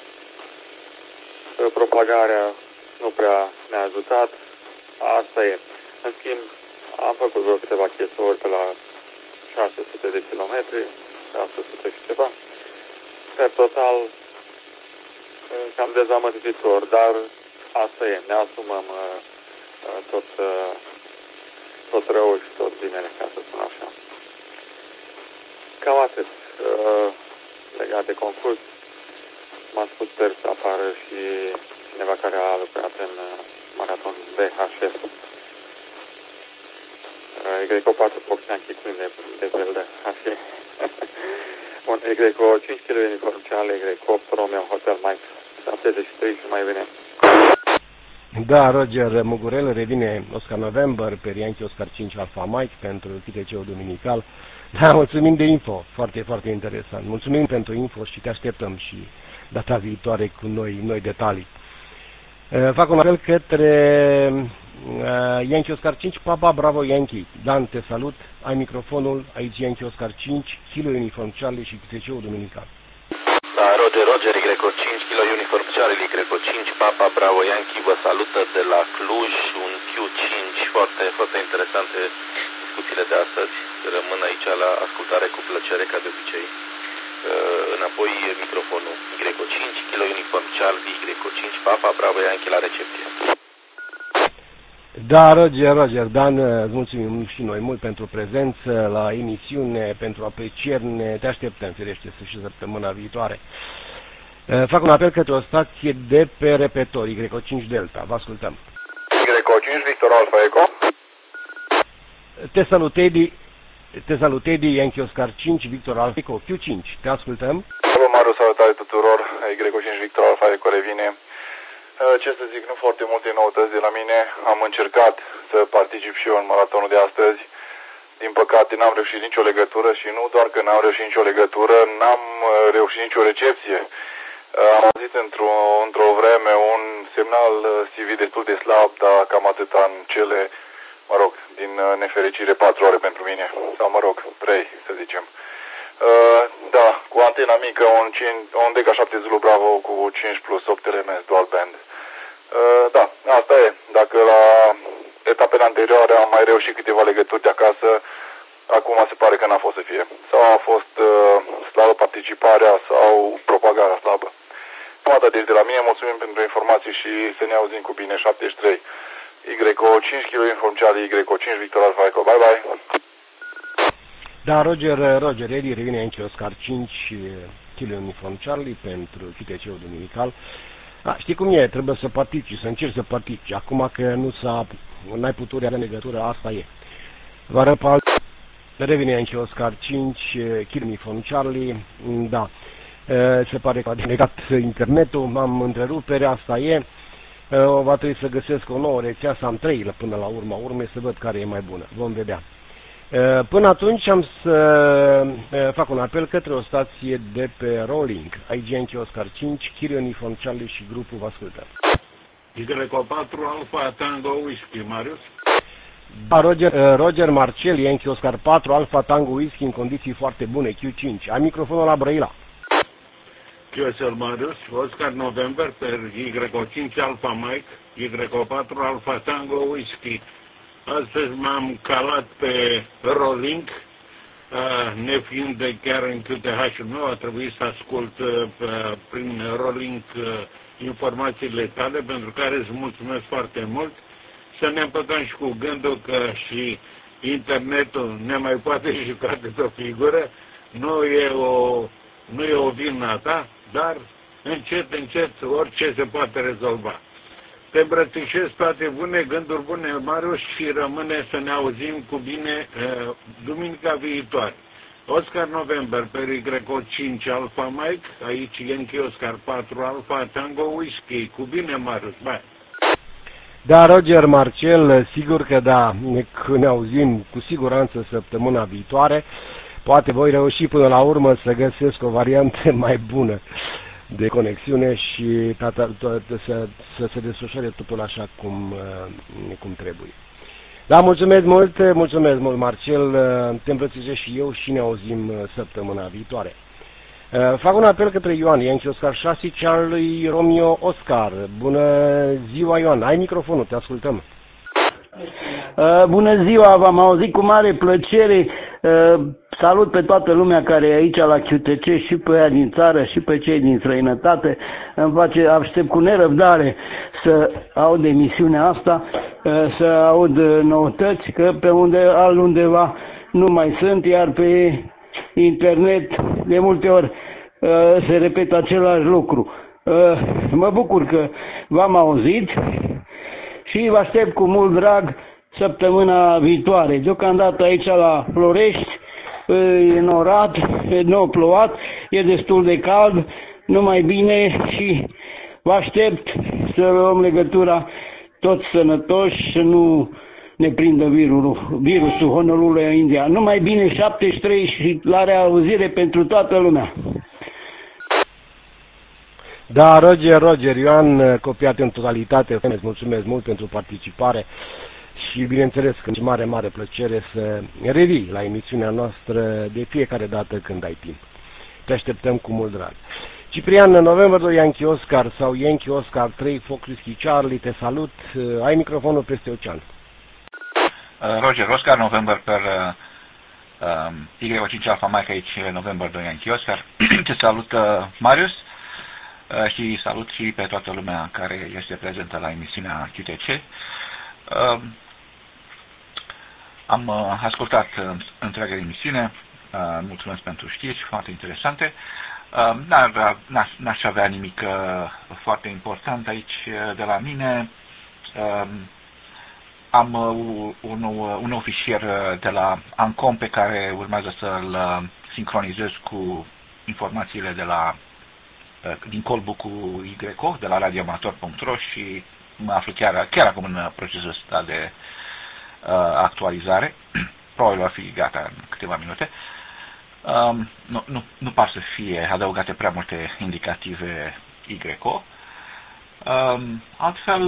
propagarea nu prea ne-a ajutat, asta e. În schimb, am făcut vreo câteva chesuri pe la 600 de kilometri, 600 și ceva. Per total, cam dezamăgitor, dar asta e, ne asumăm tot rău și tot binele, ca să spun așa. Cam atât. Legat de concurs, m-am spus, sper să apară și cineva care a lucrat în maraton VHF. YCO 4 Foxanchi de Velde, așa. Bun, YCO 5 kg uniform Charlie, YCO 8 Romeo Hotel Mike, 73 și mai bine. Da, Roger Mugurel, revine Oscar November pe Yankee Oscar 5 Alpha Mike pentru QTC-ul duminical. Da, mulțumim de info, foarte, foarte interesant. Mulțumim pentru info și te așteptăm și data viitoare cu noi detalii. Fac un apel către Yankee Oscar 5, Papa Bravo Yankee. Dan, te salut, ai microfonul, aici Yankee Oscar 5, Kilo Uniform Charlie și QTC-ul duminical. Da, Roger, Y5, Kilo Uniform Charlie, Y5, Papa Bravo Yankee, vă salută de la Cluj, un Q5, foarte, foarte interesante discuțiile de astăzi. Rămân aici la ascultare cu plăcere, ca de obicei. Înapoi microfonul Y5, Kilo Uniform Charlie, Y5, Papa Bravo Yankee la recepție. Da, Roger, Dan, îți mulțumim și noi mult pentru prezență la emisiune, pentru aprecieri, te așteptăm, firește, și săptămâna viitoare. Fac un apel către o stație de pe repetor, Y5 Delta, vă ascultăm. Y5 Victor Alpha Echo. Te salut, Edi. Te salut, Edi, Yankee Oscar 5, Victor Alfa Eco Q5. Te ascultăm. Salut, Maru, salutare tuturor. Y5 Victor Alfa Eco revine. Ce să zic, nu foarte multe noutăți de la mine. Am încercat să particip și eu în maratonul de astăzi. Din păcate n-am reușit nicio legătură și nu doar că n-am reușit nicio legătură, n-am reușit nicio recepție. Am auzit într-o vreme un semnal CV destul de slab, dar cam atât în cele, mă rog, din nefericire 4 ore pentru mine, sau mă rog, 3, să zicem. Da, cu antena mică, un Deca 7 Zulu Bravo cu 5 plus 8 LMS dual band. Da, asta e. Dacă la etapele anterioare am mai reușit câteva legături de acasă, acum se pare că n-a fost să fie. Sau a fost slabă participarea sau propagarea slabă. Atât deci de la mine, mulțumim pentru informații și să ne auzim cu bine. 73 YO 5 kg Inform Charlie, YO 5 Victor Alfa Eco. Bye bye! Da, Roger, Edi revine Yankee Oscar 5 kg Uniform Charlie pentru QTC-ul duminical. Știi cum e, trebuie să participi, să încerci să participi. Acum că n-ai putut avea legătură, asta e. Vă răpal, revine Yankee Oscar 5 kg Uniform Charlie, da. Se pare că a delegat internetul, m-am întrerupere, asta e. Va trebui să găsesc o nouă rețea, să am 3 până la urmă, să văd care e mai bună. Vom vedea. Până atunci am să fac un apel către o stație de pe Rolling. Aici Yankee Oscar 5, Kilo Uniform Charlie și grupul vă ascultă. Y4 Alfa Tango Whisky, Marius? Da, Roger Marcel, Yankee Oscar 4 Alfa Tango Whisky în condiții foarte bune, Q5. Ai microfonul la Brăila. QSL Marius, Oscar November per Y5 Alfa Mike, Y4 Alfa Tango Whisky. Astăzi m-am calat pe Rolink, nefiind de chiar în QTH-ul meu, a trebuit să ascult prin Rolink informațiile tale, pentru care îți mulțumesc foarte mult. Să ne împăcăm și cu gândul că și internetul ne mai poate juca de o figură. Nu e o vină ta, dar încet, orice se poate rezolva. Te îmbrățișez, toate bune, gânduri bune, Marius, și rămâne să ne auzim cu bine duminica viitoare. Oscar November, per Y5 Alfa Mike, aici Yankee Oscar 4 Alfa Tango Whisky. Cu bine, Marius, bye! Da, Roger Marcel, sigur că da, ne auzim cu siguranță săptămâna viitoare. Poate voi reuși până la urmă să găsesc o variantă mai bună de conexiune și să se desfășoare totul așa cum trebuie. Da, mulțumesc mult, Marcel, te îmbrățișez și eu și ne auzim săptămâna viitoare. Fac un apel către Ioan, Yankee Oscar 6, Charlie Romeo Oscar. Bună ziua, Ioan, ai microfonul, te ascultăm. Bună ziua, v-am auzit cu mare plăcere. Salut pe toată lumea care e aici la QTC, și pe ea din țară și pe cei din străinătate. Aștept cu nerăbdare să aud emisiunea asta, să aud noutăți, că pe undeva nu mai sunt, iar pe internet de multe ori se repetă același lucru. Mă bucur că v-am auzit și vă aștept cu mult drag săptămâna viitoare. Deocamdată aici la Florești e norat, nu a plouat, e destul de cald, numai bine, și vă aștept să luăm legătura toți sănătoși, să nu ne prindă virusul Honolulu, India. Numai bine, 73 și la reauzire pentru toată lumea. Da, Roger, Ioan, copiat în totalitate, îți mulțumesc mult pentru participare și bineînțeles că mare plăcere să revii la emisiunea noastră de fiecare dată când ai timp. Te așteptăm cu mult drag. Ciprian, November 2 Yankee Oscar sau Yankee Oscar 3 Fox Whiskey Charlie, te salut, ai microfonul peste ocean. Roger, Oscar November per Y5 Alfa Mike, aici November 2 Yankee Oscar. Te salut, Marius, și salut și pe toată lumea care este prezentă la emisiunea QTC. Am ascultat întreaga emisiune, mulțumesc pentru știri foarte interesante. N-aș avea nimic foarte important aici de la mine. am un nou fișier de la Ancom pe care urmează să-l sincronizez cu informațiile din callbook-ul YO, de la radioamator.ro, și mă aflu chiar acum în procesul ăsta de actualizare. Probabil va fi gata în câteva minute. Nu par să fie adăugate prea multe indicative YO. Altfel,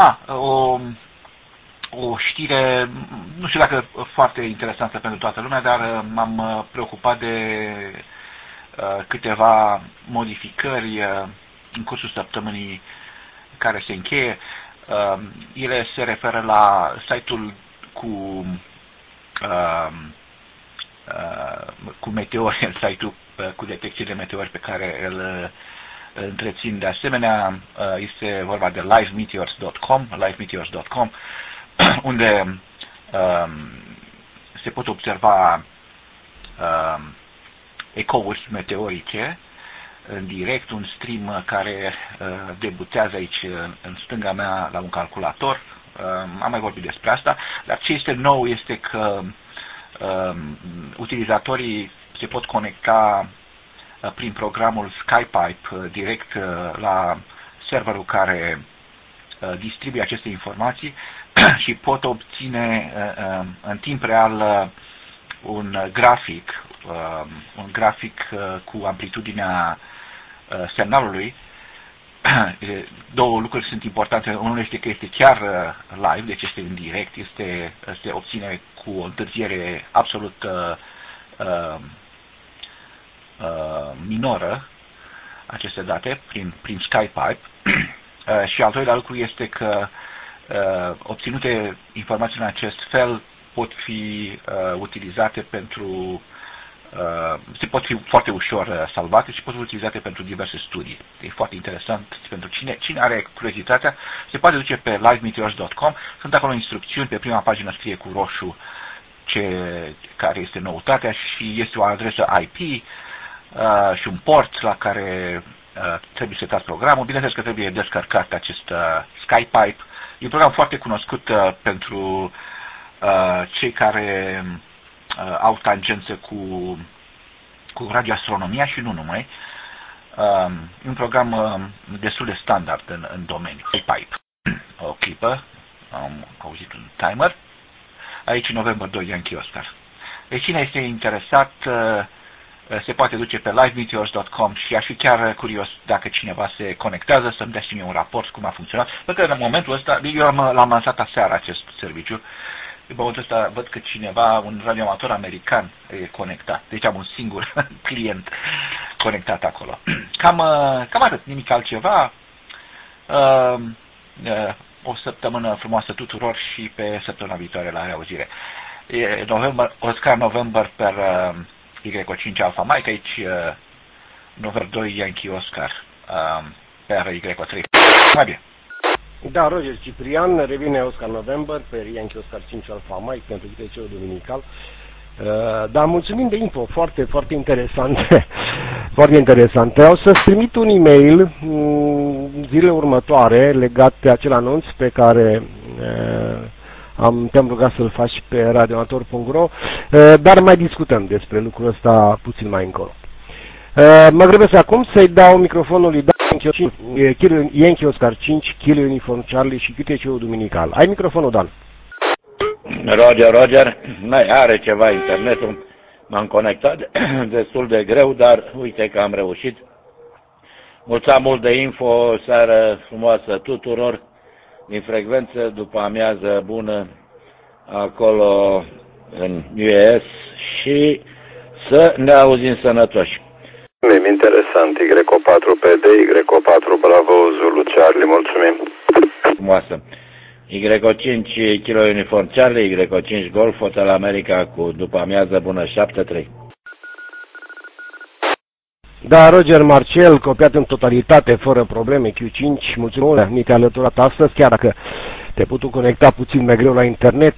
o știre, nu știu dacă foarte interesantă pentru toată lumea, dar m-am preocupat de câteva modificări în cursul săptămânii care se încheie. Ele se referă la site-ul cu meteori, site-ul cu detecție de meteori pe care îl întrețin. De asemenea, este vorba de livemeteors.com, unde se pot observa ecouri meteorice în direct, un stream care debutează aici în stânga mea la un calculator. Am mai vorbit despre asta, dar ce este nou este că utilizatorii se pot conecta prin programul SkyPipe direct la serverul care distribuie aceste informații și pot obține în timp real un grafic cu amplitudinea semnalului. Două lucruri sunt importante. Unul este că este chiar live, deci este în direct, se obține cu o întârziere absolut minoră aceste date prin SkyPipe. Și al doilea lucru este că obținute informații în acest fel pot fi utilizate se pot fi foarte ușor salvate și pot fi utilizate pentru diverse studii. E foarte interesant pentru cine are curiozitatea. Se poate duce pe livemeteors.com. Sunt acolo instrucțiuni, pe prima pagină scrie cu roșu care este noutatea și este o adresă IP și un port la care trebuie setat programul. Bineînțeles că trebuie descărcat acest SkyPipe. E un program foarte cunoscut pentru cei care au tangență cu radioastronomia și nu numai. Un program destul de standard în domeniu. SkyPipe. O clipă. Am auzit un timer. Aici November 2 Yankee Oscar. Deci cine este interesat se poate duce pe livemeteors.com și aș fi chiar curios dacă cineva se conectează să-mi dea și mie un raport cum a funcționat. Pentru că în momentul ăsta, eu l-am lansat aseară acest serviciu. În momentul ăsta văd că cineva, un radioamator american, e conectat. Deci am un singur client conectat acolo. Cam atât, nimic altceva. O săptămână frumoasă tuturor și pe săptămâna viitoare la reauzire. Oscar November per YO5 Alpha Mike, aici November 2 Yankee Oscar per YO3. Mai bine. Da, Roger Ciprian, revine Oscar November pe Yankee Oscar 5 Alpha Mike pentru ITC-ul dominical. Dar mulțumim de info, foarte, foarte interesant. Foarte interesant. Vreau să-ți trimit un e-mail zilele următoare legat de acel anunț pe care te-am rugat să-l faci pe radioamator.ro, dar mai discutăm despre lucrul ăsta puțin mai încolo. Mă grăbesc acum să-i dau microfonul lui Dan Yankee Oscar 5, Kilo Uniform Charlie și QTC-ul dominical. Ai microfonul, Dan. Roger, mai are ceva internetul, m-am conectat destul de greu, dar uite că am reușit. Mulțumesc mult de info, o seară frumoasă tuturor, din frecvență, după amiază bună acolo în US și să ne auzim sănătoși. Interesant, YO4PD, YO4 Bravo, Zulu Charlie, mulțumim. Frumoasă. YO5 Kilo Uniform Charlie, YO5 Golf Hotel America cu după amiază bună 7-3. Da, Roger Marcel, copiat în totalitate, fără probleme, Q5, mulțumesc, ni te-a alăturat astăzi, chiar dacă te-ai putut conecta puțin mai greu la internet.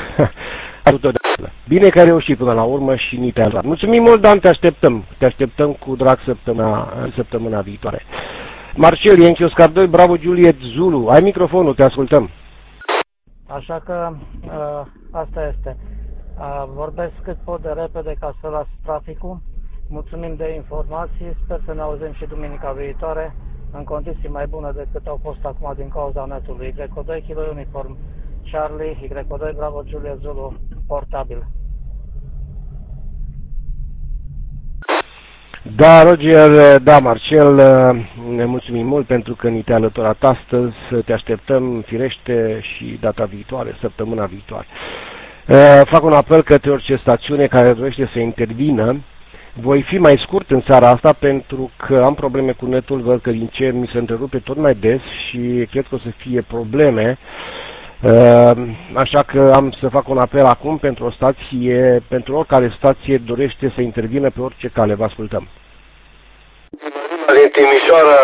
Bine că ai reușit până la urmă și ni te-a alăturat. Mulțumim mult, Dan, te așteptăm cu drag săptămâna viitoare. Marcel, Yankee Oscar 2, Bravo Juliet Zulu, ai microfonul, te ascultăm. Așa că asta este. Vorbesc cât pot de repede ca să las traficul. Mulțumim de informații, sper să ne auzim și duminica viitoare în condiții mai bune decât au fost acum din cauza netului. Y2 Kilo Uniform Charlie, Y2 Bravo Julia Zulu, portabil. Da, Roger, da, Marcel, ne mulțumim mult pentru că ni te-ai alăturat astăzi, te așteptăm firește și data viitoare, săptămâna viitoare. Fac un apel către orice stațiune care dorește să intervină. Voi fi mai scurt în seara asta pentru că am probleme cu netul, văd că din cer mi se întrerupe tot mai des și cred că o să fie probleme. Așa că am să fac un apel acum pentru o stație, pentru oricare stație dorește să intervină pe orice cale. Vă ascultăm. Din Timișoara.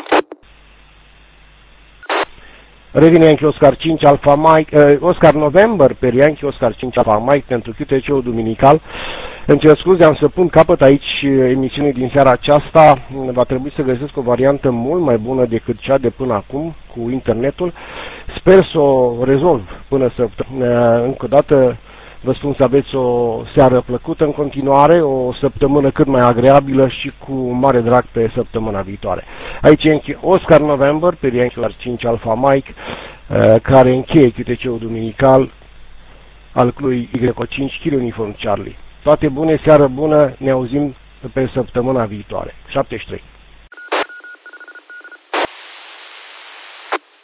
Revine Yankee Oscar 5 Alpha Mike, Oscar November pe Yankee Oscar 5 Alpha Mike pentru QTC-ul duminical. Îmi cer scuze, am să pun capăt aici emisiunii din seara aceasta. Va trebui să găsesc o variantă mult mai bună decât cea de până acum cu internetul. Sper să o rezolv până săptămâna. Încă o dată vă spun să aveți o seară plăcută în continuare, o săptămână cât mai agreabilă și cu mare drag pe săptămâna viitoare. Aici e Oscar November pe Yankee 5 Alpha Mike, care încheie QTC-ul duminical al lui Y5 Kilo Uniform Charlie. Toate bune, seară bună, ne auzim pe săptămâna viitoare. 73.